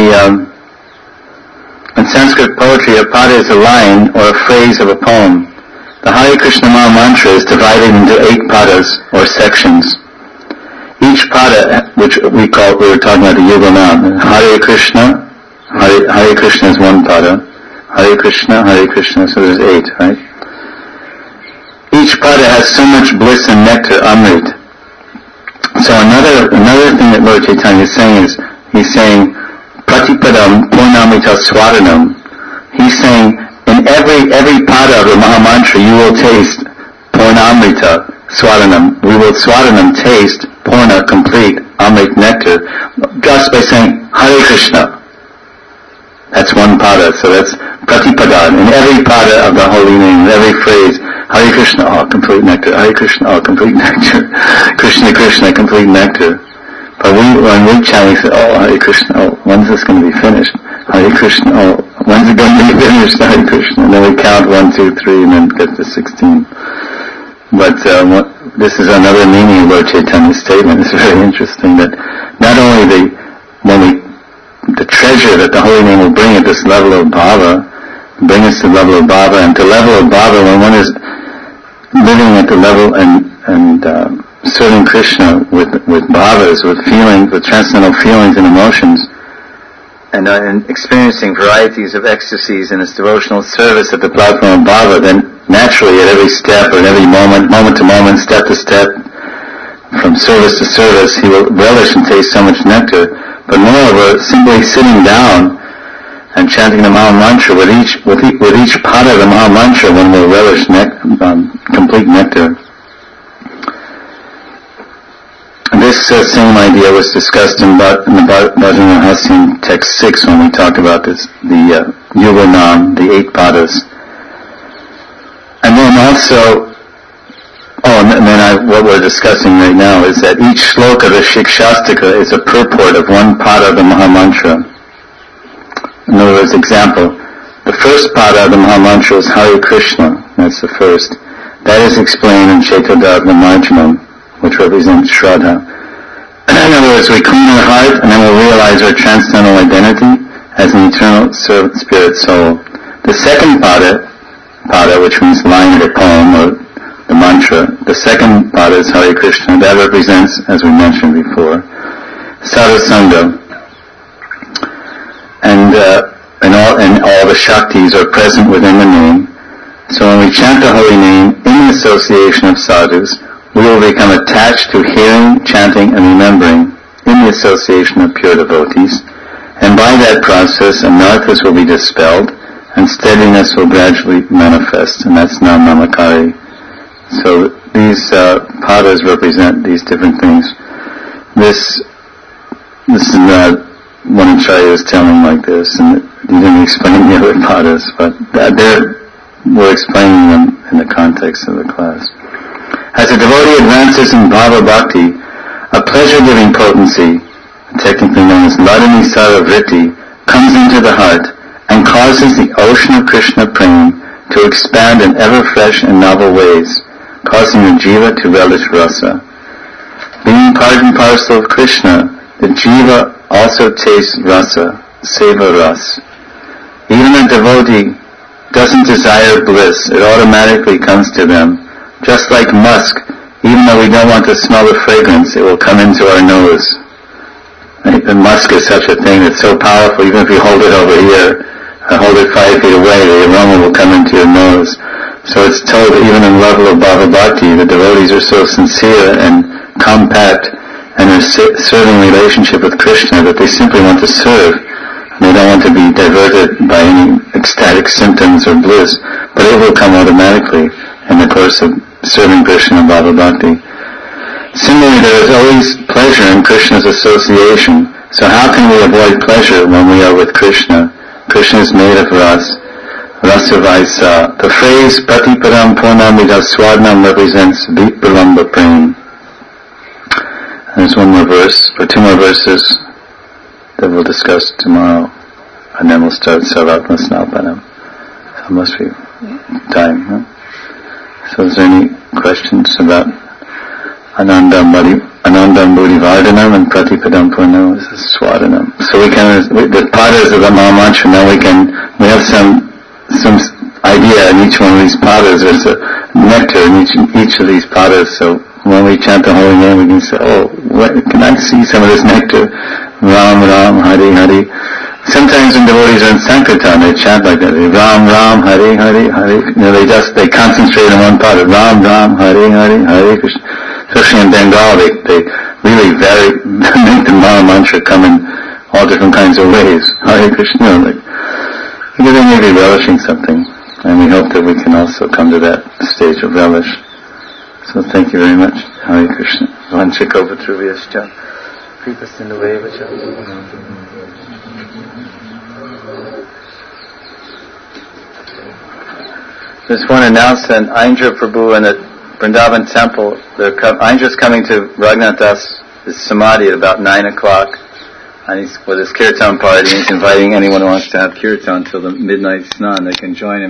in Sanskrit poetry, a pada is a line or a phrase of a poem. The Hare Krishna Maha Mantra is divided into 8 padas or sections. Each pada, which we were talking about the Yuganam, Hare Krishna is 1 pada. Hare Krishna, so there's 8, right? Each pada has so much bliss and nectar, amrit. So another thing that Lord Chaitanya is saying is, he's saying, Pratipadam Purnamrita Swaranam. He's saying, in every pada of the Maha Mantra, you will taste Purnamrita Swaranam. We will Swaranam taste Purna, complete, Amrit, nectar, just by saying, Hare Krishna. That's 1 pada, so that's Pratipadan. In every pada of the holy name, in every phrase, Hare Krishna, oh, complete nectar. Hare Krishna, oh, complete nectar. Krishna, Krishna, complete nectar. But when we chant, we say, oh, Hare Krishna, oh, when's this going to be finished? Hare Krishna, oh, when's it going to be finished? Hare Krishna. And then we count 1, 2, 3, and then get to 16. But this is another meaning of Lord Chaitanya's statement. It's very interesting that not only the treasure that the holy name will bring at this level of bhava, bring us to the level of bhava, and to the level of bhava when one is living at the level and serving Krishna with bhavas, with feelings, with transcendental feelings and emotions, and experiencing varieties of ecstasies in his devotional service at the platform of bhava, then naturally at every step or at every moment to moment, step to step, from service to service, he will relish and taste so much nectar. But moreover, simply sitting down and chanting the Maha Mantra with each pada of the Maha Mantra, one will relish complete nectar. This same idea was discussed in the Bhajan Rahasya text 6 when we talked about this, the Yuganam, the 8 padas. And then also, what we're discussing right now is that each sloka of the Shikshastika is a purport of 1 pada of the Maha Mantra. In other words, example, the first pada of the Maha Mantra is Hare Krishna, that's the first. That is explained in Chaitodharma Marjanam, which represents Shraddha. In other words, we clean our heart and then we'll realize our transcendental identity as an eternal spirit soul. The second pada, which means line of the poem or the mantra, the second pada is Hare Krishna. That represents, as we mentioned before, Sadhusanga. And all the Shaktis are present within the name. So when we chant the holy name in the association of sadhus, we will become attached to hearing, chanting, and remembering in the association of pure devotees. And by that process, anarthas will be dispelled, and steadiness will gradually manifest, and that's Namamakari. So these padas represent these different things. This is not one Acharya was telling like this, and he didn't explain the other padas, but we're explaining them in the context of the class. As a devotee advances in Bhava Bhakti, a pleasure-giving potency, technically known as Ladani Sara Vritti, comes into the heart and causes the ocean of Krishna Prem to expand in ever-fresh and novel ways, causing the jiva to relish rasa. Being part and parcel of Krishna, the jiva also tastes rasa, seva ras. Even a devotee doesn't desire bliss, it automatically comes to them. Just like musk, even though we don't want to smell the fragrance, it will come into our nose. Right? And musk is such a thing that's so powerful, even if you hold it over here, hold it 5 feet away, the aroma will come into your nose. So it's told that even in the level of Bhava Bhakti, the devotees are so sincere and compact in their serving relationship with Krishna that they simply want to serve. They don't want to be diverted by any ecstatic symptoms or bliss, but it will come automatically in the course of serving Krishna and Bhava Bhakti. Similarly, there is always pleasure in Krishna's association. So how can we avoid pleasure when we are with Krishna? Krishna is made of ras. Rasavaisa. The phrase Patipadam Purnamida Swadnam represents Vipralamba Prem. There's one more verse, or two more verses that we'll discuss tomorrow, and then we'll start Sarvatma Snapanam. So it must be time, huh? So is there any questions about Anandam Bodhivardhanam and Pratipadam Purnam is Swadanam. So we can, the padas of the Mahamantra, now we have some idea in each one of these padas. There's a nectar in each of these padas. So when we chant the holy name, we can say, can I see some of this nectar? Ram, Ram, Hari, Hari. Sometimes when devotees are in Sankirtan, they chant like that. Ram, Ram, Hari, Hari, Hari. They concentrate on one pada. Ram, Ram, Hari, Hari, Hare Krishna. Especially in Bengal, they really make the Maha Mantra come in all different kinds of ways. Hare Krishna, because they may be relishing something, and we hope that we can also come to that stage of relish. So thank you very much. Hare Krishna. Vanchakopatruvyascha. Kripasinduvaevacha. There's one announcement, Indra Prabhu and the Vrindavan temple, Indra's coming to Raghunath Das' samadhi at about 9 o'clock, and he's with his kirtan party, and he's inviting anyone who wants to have kirtan till the midnight snan, they can join him.